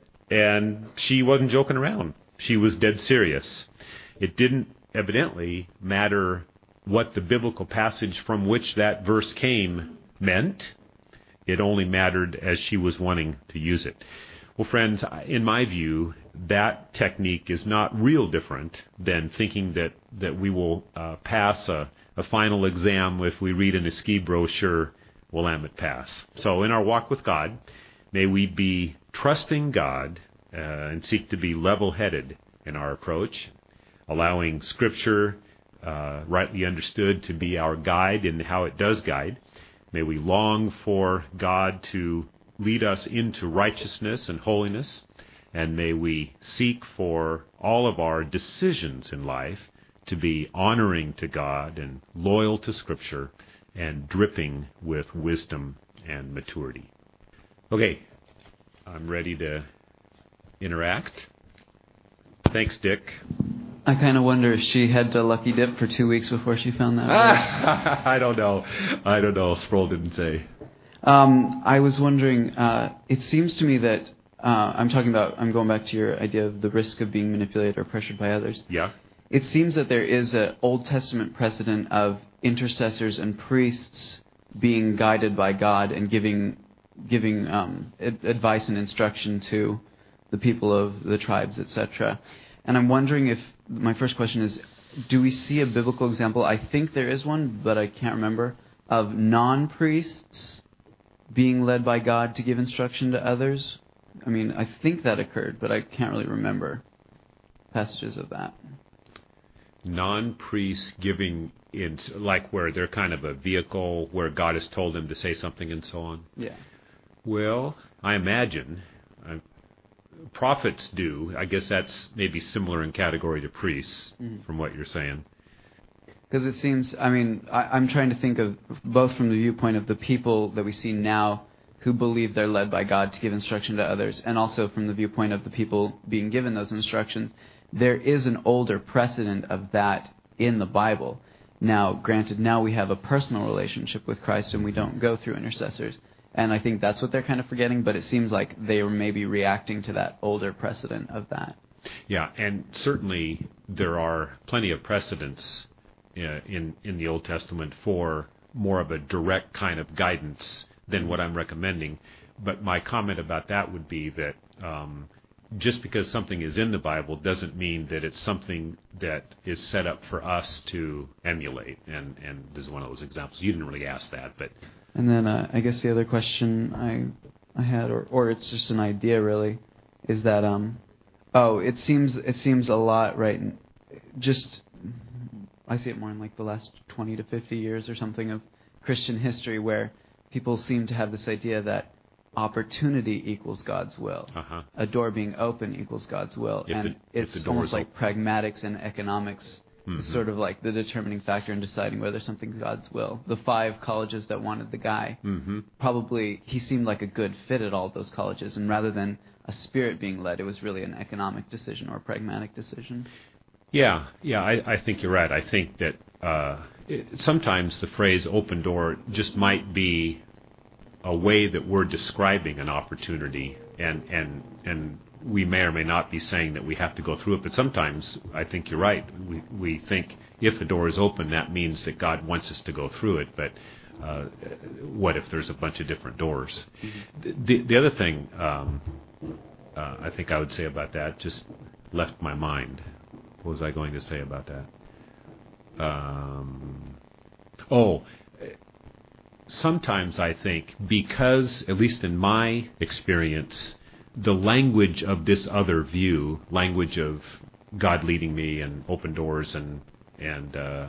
And she wasn't joking around. She was dead serious. It didn't evidently matter what the biblical passage from which that verse came meant. It only mattered as she was wanting to use it. Well, friends, in my view, that technique is not real different than thinking that, that we will uh, pass a, a final exam if we read in a ski brochure, "Willamette Pass." So in our walk with God, may we be trusting God uh, and seek to be level-headed in our approach, allowing Scripture, uh, rightly understood, to be our guide in how it does guide. May we long for God to lead us into righteousness and holiness, and may we seek for all of our decisions in life to be honoring to God and loyal to Scripture and dripping with wisdom and maturity. Okay, I'm ready to interact. Thanks, Dick. I kind of wonder if she had to lucky dip for two weeks before she found that verse. I don't know. I don't know. Sproul didn't say. Um, I was wondering, uh, it seems to me that, uh, I'm talking about, I'm going back to your idea of the risk of being manipulated or pressured by others. Yeah. It seems that there is an Old Testament precedent of intercessors and priests being guided by God and giving giving um, ad- advice and instruction to the people of the tribes, et cetera. And I'm wondering if, my first question is, do we see a biblical example? I think there is one, but I can't remember, of non-priests being led by God to give instruction to others. I mean, I think that occurred, but I can't really remember passages of that. Non-priests giving in, like where they're kind of a vehicle where God has told them to say something and so on? Yeah. Well, I imagine uh, prophets do. I guess that's maybe similar in category to priests, mm-hmm. from what you're saying. Because it seems, I mean, I, I'm trying to think of both from the viewpoint of the people that we see now who believe they're led by God to give instruction to others, and also from the viewpoint of the people being given those instructions. There is an older precedent of that in the Bible. Now, granted, now we have a personal relationship with Christ and we don't go through intercessors. And I think that's what they're kind of forgetting, but it seems like they were maybe reacting to that older precedent of that. Yeah, and certainly there are plenty of precedents uh, in, in the Old Testament for more of a direct kind of guidance than what I'm recommending. But my comment about that would be that um, just because something is in the Bible doesn't mean that it's something that is set up for us to emulate. And, and this is one of those examples. You didn't really ask that, but... And then uh, I guess the other question I I had, or, or it's just an idea really, is that, um, oh, it seems it seems a lot, right, just, I see it more in like the last twenty to fifty years or something of Christian history where people seem to have this idea that opportunity equals God's will. Uh-huh. A door being open equals God's will. If and the, it's almost like open. Pragmatics and economics mm-hmm. is sort of like the determining factor in deciding whether something's God's will. The five colleges that wanted the guy, mm-hmm. probably he seemed like a good fit at all those colleges, and rather than a spirit being led, it was really an economic decision or a pragmatic decision. Yeah, yeah, I, I think you're right. I think that uh, it, sometimes the phrase open door just might be a way that we're describing an opportunity, and, and and we may or may not be saying that we have to go through it, but sometimes I think you're right. We we think if a door is open, that means that God wants us to go through it, but uh, what if there's a bunch of different doors? Mm-hmm. The, the other thing um, uh, I think I would say about that just left my mind. What was I going to say about that? Um, oh, sometimes I think because, at least in my experience, the language of this other view, language of God leading me and open doors and and uh,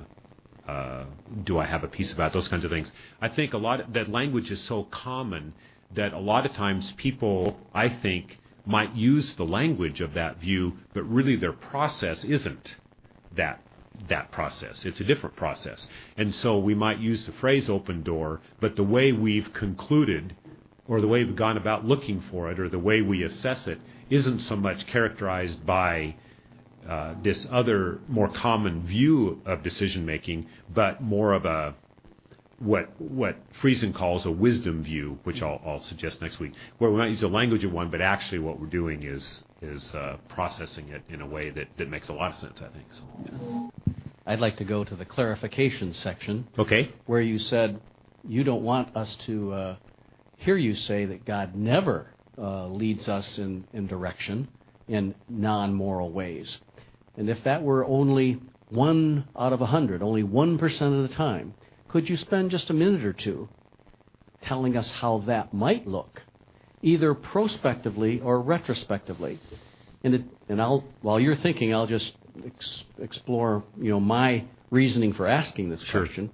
uh, do I have a peace about those kinds of things, I think a lot of that language is so common that a lot of times people, I think, might use the language of that view, but really their process isn't that that process. It's a different process. And so we might use the phrase open door, but the way we've concluded or the way we've gone about looking for it or the way we assess it isn't so much characterized by uh, this other more common view of decision making, but more of a what what Friesen calls a wisdom view, which I'll, I'll suggest next week, where we might use the language of one, but actually what we're doing is is uh, processing it in a way that, that makes a lot of sense, I think. So, yeah. I'd like to go to the clarification section. Okay. Where you said you don't want us to uh, hear you say that God never uh, leads us in, in direction in non-moral ways. And if that were only one out of a hundred, only one percent of the time, could you spend just a minute or two telling us how that might look, either prospectively or retrospectively? And, it, and I'll, while you're thinking, I'll just ex- explore, you know, my reasoning for asking this sure. question.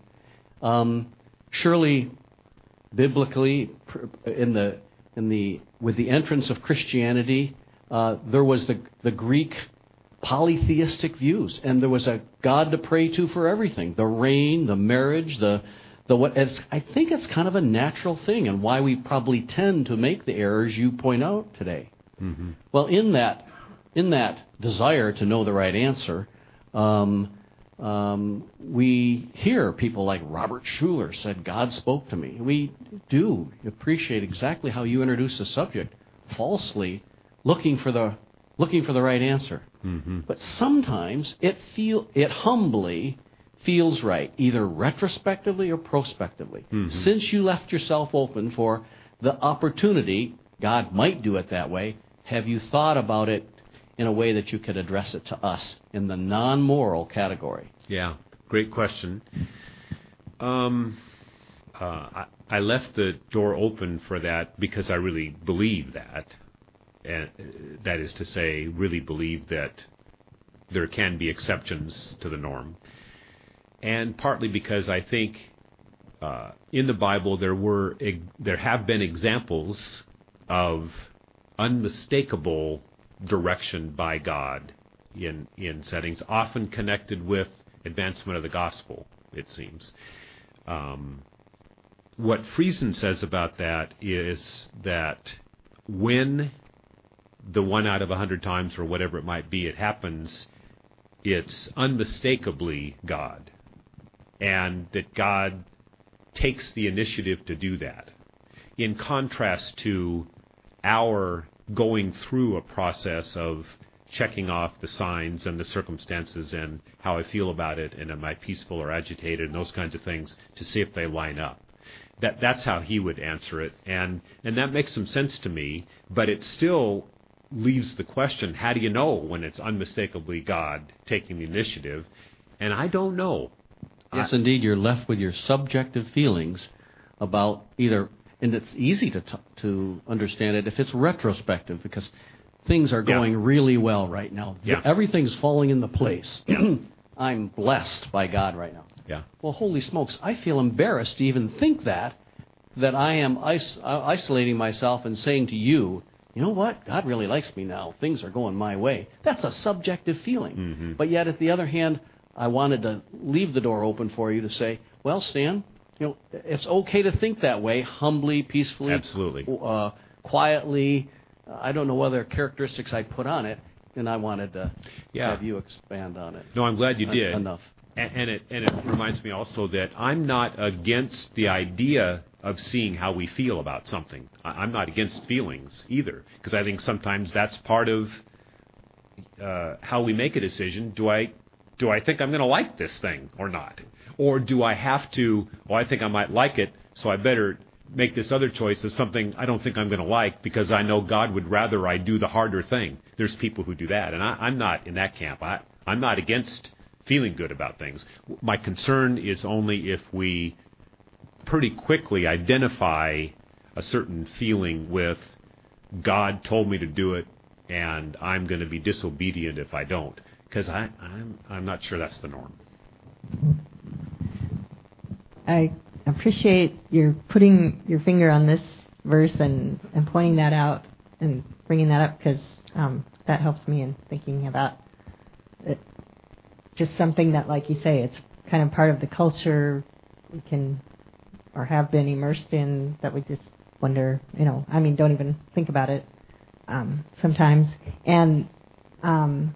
Um, surely, biblically, in the in the with the entrance of Christianity, uh, there was the the Greek polytheistic views, and there was a God to pray to for everything: the rain, the marriage, the the what. It's, I think it's kind of a natural thing, and why we probably tend to make the errors you point out today. Mm-hmm. Well, in that in that desire to know the right answer, um, um, we hear people like Robert Schuller said, "God spoke to me." We do appreciate exactly how you introduce the subject, falsely looking for the looking for the right answer. Mm-hmm. But sometimes it feel it humbly feels right, either retrospectively or prospectively. Mm-hmm. Since you left yourself open for the opportunity, God might do it that way, have you thought about it in a way that you could address it to us in the non-moral category? Yeah, great question. Um, uh, I, I left the door open for that because I really believe that. And that is to say, really believe that there can be exceptions to the norm. And partly because I think uh, in the Bible there were there have been examples of unmistakable direction by God in in settings, often connected with advancement of the gospel, it seems. Um, what Friesen says about that is that when the one out of a hundred times or whatever it might be, it happens, it's unmistakably God. And that God takes the initiative to do that. In contrast to our going through a process of checking off the signs and the circumstances and how I feel about it and am I peaceful or agitated and those kinds of things to see if they line up. That that's how he would answer it. And and that makes some sense to me, but it still leaves the question, how do you know when it's unmistakably God taking the initiative? And I don't know. Yes, I, indeed, you're left with your subjective feelings about either, and it's easy to t- to understand it if it's retrospective, because things are going yeah. really well right now. Yeah. Everything's falling into place. I'm blessed by God right now. Yeah. Well, holy smokes, I feel embarrassed to even think that, that I am is- isolating myself and saying to you, you know what? God really likes me now. Things are going my way. That's a subjective feeling. Mm-hmm. But yet, at the other hand, I wanted to leave the door open for you to say, well, Stan, you know, it's okay to think that way, humbly, peacefully, absolutely, uh, quietly. Uh, I don't know what other characteristics I put on it, and I wanted to yeah. have you expand on it. No, I'm glad you did. En- enough. And, and it and it reminds me also that I'm not against the idea of seeing how we feel about something. I'm not against feelings either, because I think sometimes that's part of uh, how we make a decision. Do I do I think I'm going to like this thing or not? Or do I have to, well, I think I might like it, so I better make this other choice of something I don't think I'm going to like because I know God would rather I do the harder thing. There's people who do that, and I, I'm not in that camp. I, I'm not against feeling good about things. My concern is only if we pretty quickly identify a certain feeling with God told me to do it, and I'm going to be disobedient if I don't, because I'm I'm not sure that's the norm. I appreciate your putting your finger on this verse and, and pointing that out and bringing that up because um, that helps me in thinking about it. Just something that, like you say, it's kind of part of the culture we can or have been immersed in that we just wonder, you know, I mean, don't even think about it um, sometimes. And um,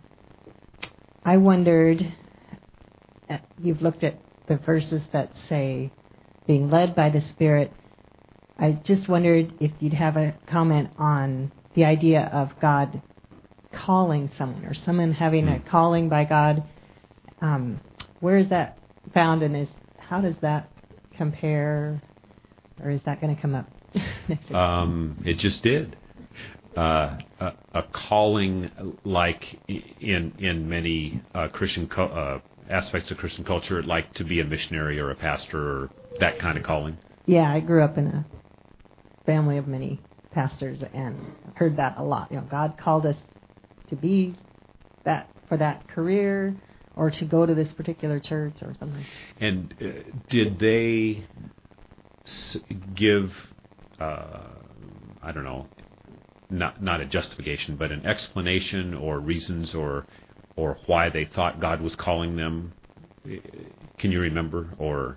I wondered, uh, you've looked at the verses that say being led by the Spirit. I just wondered if you'd have a comment on the idea of God calling someone or someone having a calling by God. Um, where is that found, and is how does that compare, or is that going to come up next week? Um, it just did. Uh, a, a calling like in in many uh, Christian co- uh, aspects of Christian culture, like to be a missionary or a pastor or that kind of calling. Yeah, I grew up in a family of many pastors and heard that a lot. You know, God called us to be that for that career or to go to this particular church or something. And uh, did they s- give, uh, I don't know, not not a justification, but an explanation or reasons or or why they thought God was calling them? Can you remember? Or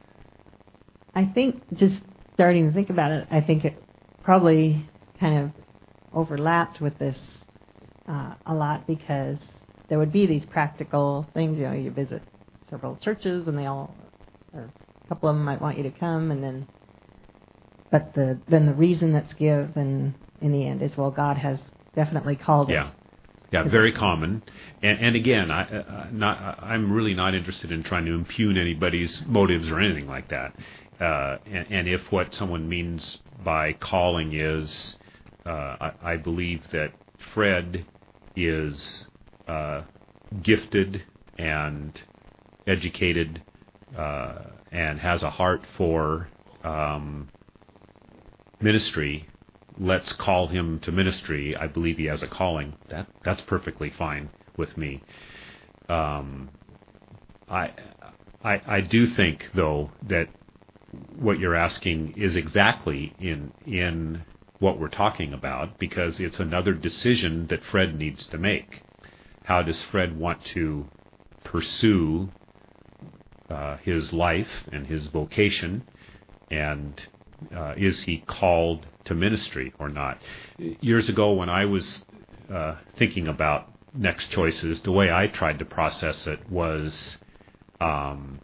I think just starting to think about it, I think it probably kind of overlapped with this uh, a lot because there would be these practical things. You know, you visit several churches and they all, or a couple of them might want you to come, and then, but the then the reason that's given in the end is, well, God has definitely called yeah. us. Yeah, very common. And, and again, I, I, not, I'm really not interested in trying to impugn anybody's motives or anything like that. Uh, and, and if what someone means by calling is, uh, I, I believe that Fred is uh, gifted and educated uh, and has a heart for um, ministry. Let's call him to ministry. I believe he has a calling. That that's perfectly fine with me. Um, I, I I do think though that what you're asking is exactly in in what we're talking about, because it's another decision that Fred needs to make. How does Fred want to pursue uh, his life and his vocation, and uh, is he called to ministry or not? Years ago, when I was uh, thinking about next choices, the way I tried to process it was um,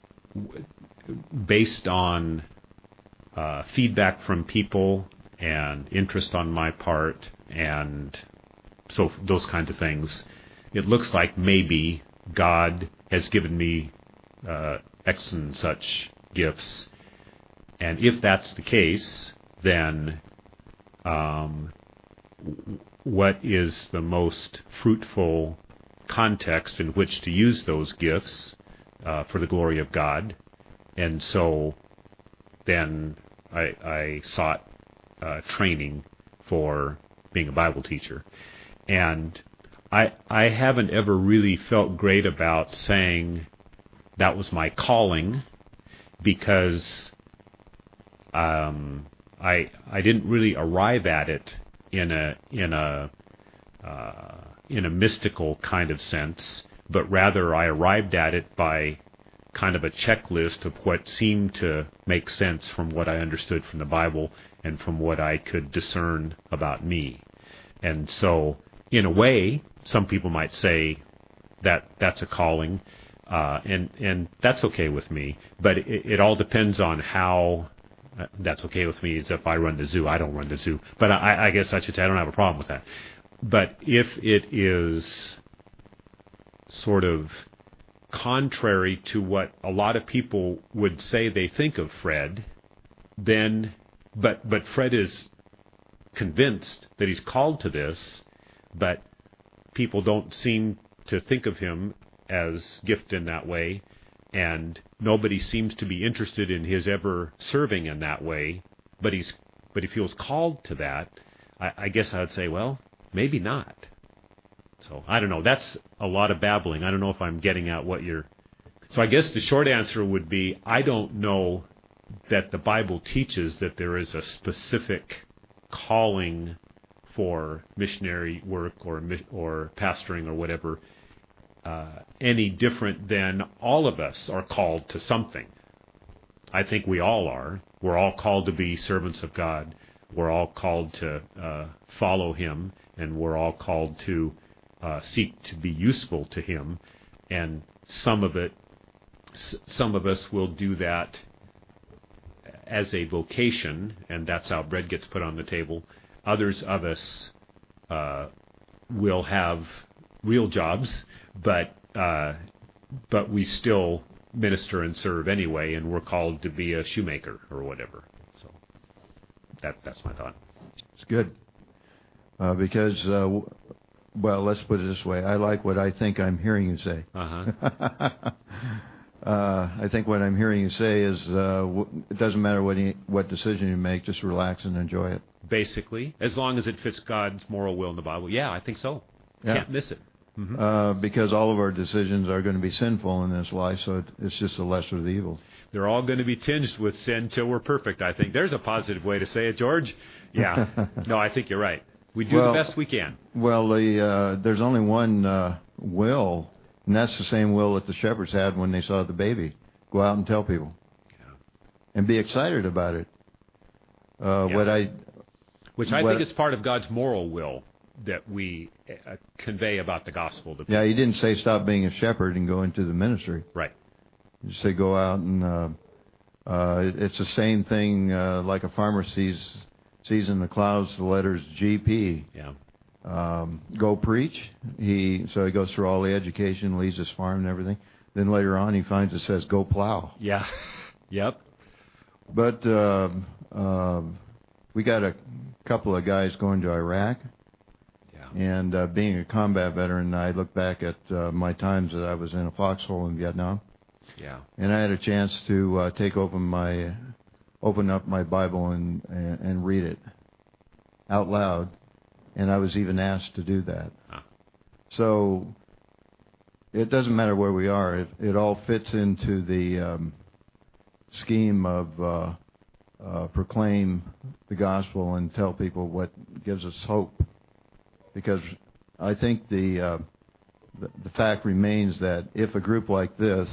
based on uh, feedback from people and interest on my part, and so those kinds of things. It looks like maybe God has given me uh, X and such gifts, and if that's the case, then um, what is the most fruitful context in which to use those gifts uh, for the glory of God? And so then I, I sought uh, training for being a Bible teacher. And I I haven't ever really felt great about saying that was my calling, because um, I I didn't really arrive at it in a in a uh, in a mystical kind of sense, but rather I arrived at it by kind of a checklist of what seemed to make sense from what I understood from the Bible and from what I could discern about me. And so, in a way, some people might say that that's a calling, uh, and and that's okay with me. But it, it all depends on how. Uh, that's okay with me is if I run the zoo. I don't run the zoo, but I, I guess I should say I don't have a problem with that. But if it is sort of contrary to what a lot of people would say they think of Fred, then, but but Fred is convinced that he's called to this, but people don't seem to think of him as gifted in that way, and nobody seems to be interested in his ever serving in that way, but he's but he feels called to that. I, I guess I would say, well, maybe not. So I don't know. That's a lot of babbling. I don't know if I'm getting at what you're... So I guess the short answer would be, I don't know that the Bible teaches that there is a specific calling for missionary work or or pastoring or whatever, uh, any different than all of us are called to something. I think we all are. We're all called to be servants of God. We're all called to uh, follow Him, and we're all called to uh, seek to be useful to Him. And some of it, some of us will do that as a vocation, and that's how bread gets put on the table. Others of us uh, will have real jobs, but uh, but we still minister and serve anyway, and we're called to be a shoemaker or whatever. So that that's my thought. It's good uh, because, uh, well, let's put it this way. I like what I think I'm hearing you say. Uh-huh. Uh, I think what I'm hearing you say is uh, w- it doesn't matter what you, what decision you make, just relax and enjoy it. Basically, as long as it fits God's moral will in the Bible. Yeah, I think so. Yeah. Can't miss it. Mm-hmm. Uh, because all of our decisions are going to be sinful in this life, so it, it's just the lesser of the evil. They're all going to be tinged with sin till we're perfect, I think. There's a positive way to say it, George. Yeah. No, I think you're right. We do well, the best we can. Well, the uh, there's only one uh, will. And that's the same will that the shepherds had when they saw the baby. Go out and tell people. Yeah. And be excited about it. Uh, yeah. What I, Which I what, think is part of God's moral will that we uh, convey about the gospel to people. Yeah, he didn't say stop being a shepherd and go into the ministry. Right. He say go out and... Uh, uh, it's the same thing uh, like a farmer sees sees in the clouds the letters G P. Yeah. Um, go preach. He so he goes through all the education, leaves his farm and everything. Then later on, he finds it says go plow. Yeah. Yep. But uh, uh, we got a couple of guys going to Iraq. Yeah. And uh, being a combat veteran, I look back at uh, my times that I was in a foxhole in Vietnam. Yeah. And I had a chance to uh, take open my open up my Bible and, and and read it out loud. And I was even asked to do that. Huh. So it doesn't matter where we are. It, it all fits into the um, scheme of uh, uh, proclaim the gospel and tell people what gives us hope. Because I think the, uh, the, the fact remains that if a group like this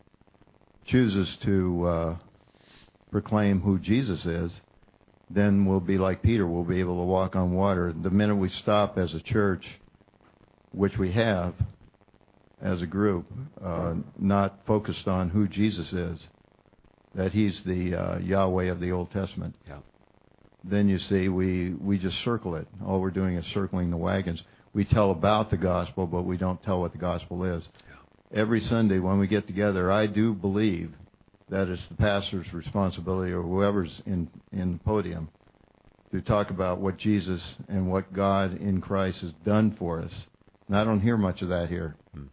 chooses to uh, proclaim who Jesus is, then we'll be like Peter. We'll be able to walk on water. The minute we stop as a church, which we have as a group, uh, not focused on who Jesus is, that He's the uh, Yahweh of the Old Testament, yeah. then you see we, we just circle it. All we're doing is circling the wagons. We tell about the gospel, but we don't tell what the gospel is. Yeah. Every Sunday when we get together, I do believe that it's the pastor's responsibility or whoever's in, in the podium to talk about what Jesus and what God in Christ has done for us. And I don't hear much of that here. Hmm.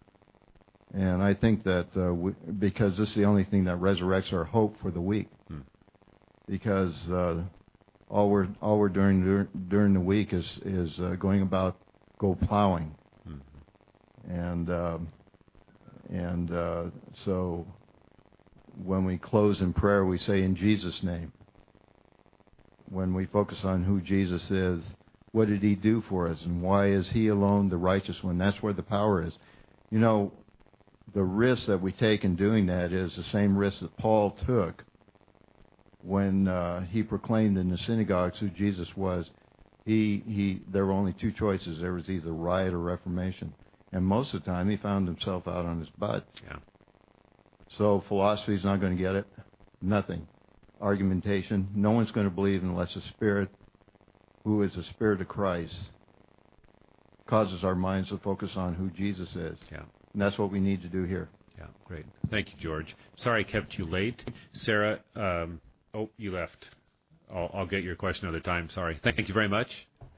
And I think that uh, we, because this is the only thing that resurrects our hope for the week. Hmm. Because uh, all we're all we're doing dur- during the week is is uh, going about go plowing. Hmm. And uh, and uh, so. When we close in prayer, we say, in Jesus' name. When we focus on who Jesus is, what did He do for us, and why is He alone the righteous one? That's where the power is. You know, the risk that we take in doing that is the same risk that Paul took when uh, he proclaimed in the synagogues who Jesus was. He, he, there were only two choices. There was either riot or reformation. And most of the time, he found himself out on his butt. Yeah. So philosophy is not going to get it. Nothing. Argumentation. No one's going to believe unless the Spirit, who is the Spirit of Christ, causes our minds to focus on who Jesus is. Yeah. And that's what we need to do here. Yeah, great. Thank you, George. Sorry I kept you late. Sarah, um, oh, you left. I'll, I'll get your question another time. Sorry. Thank you very much.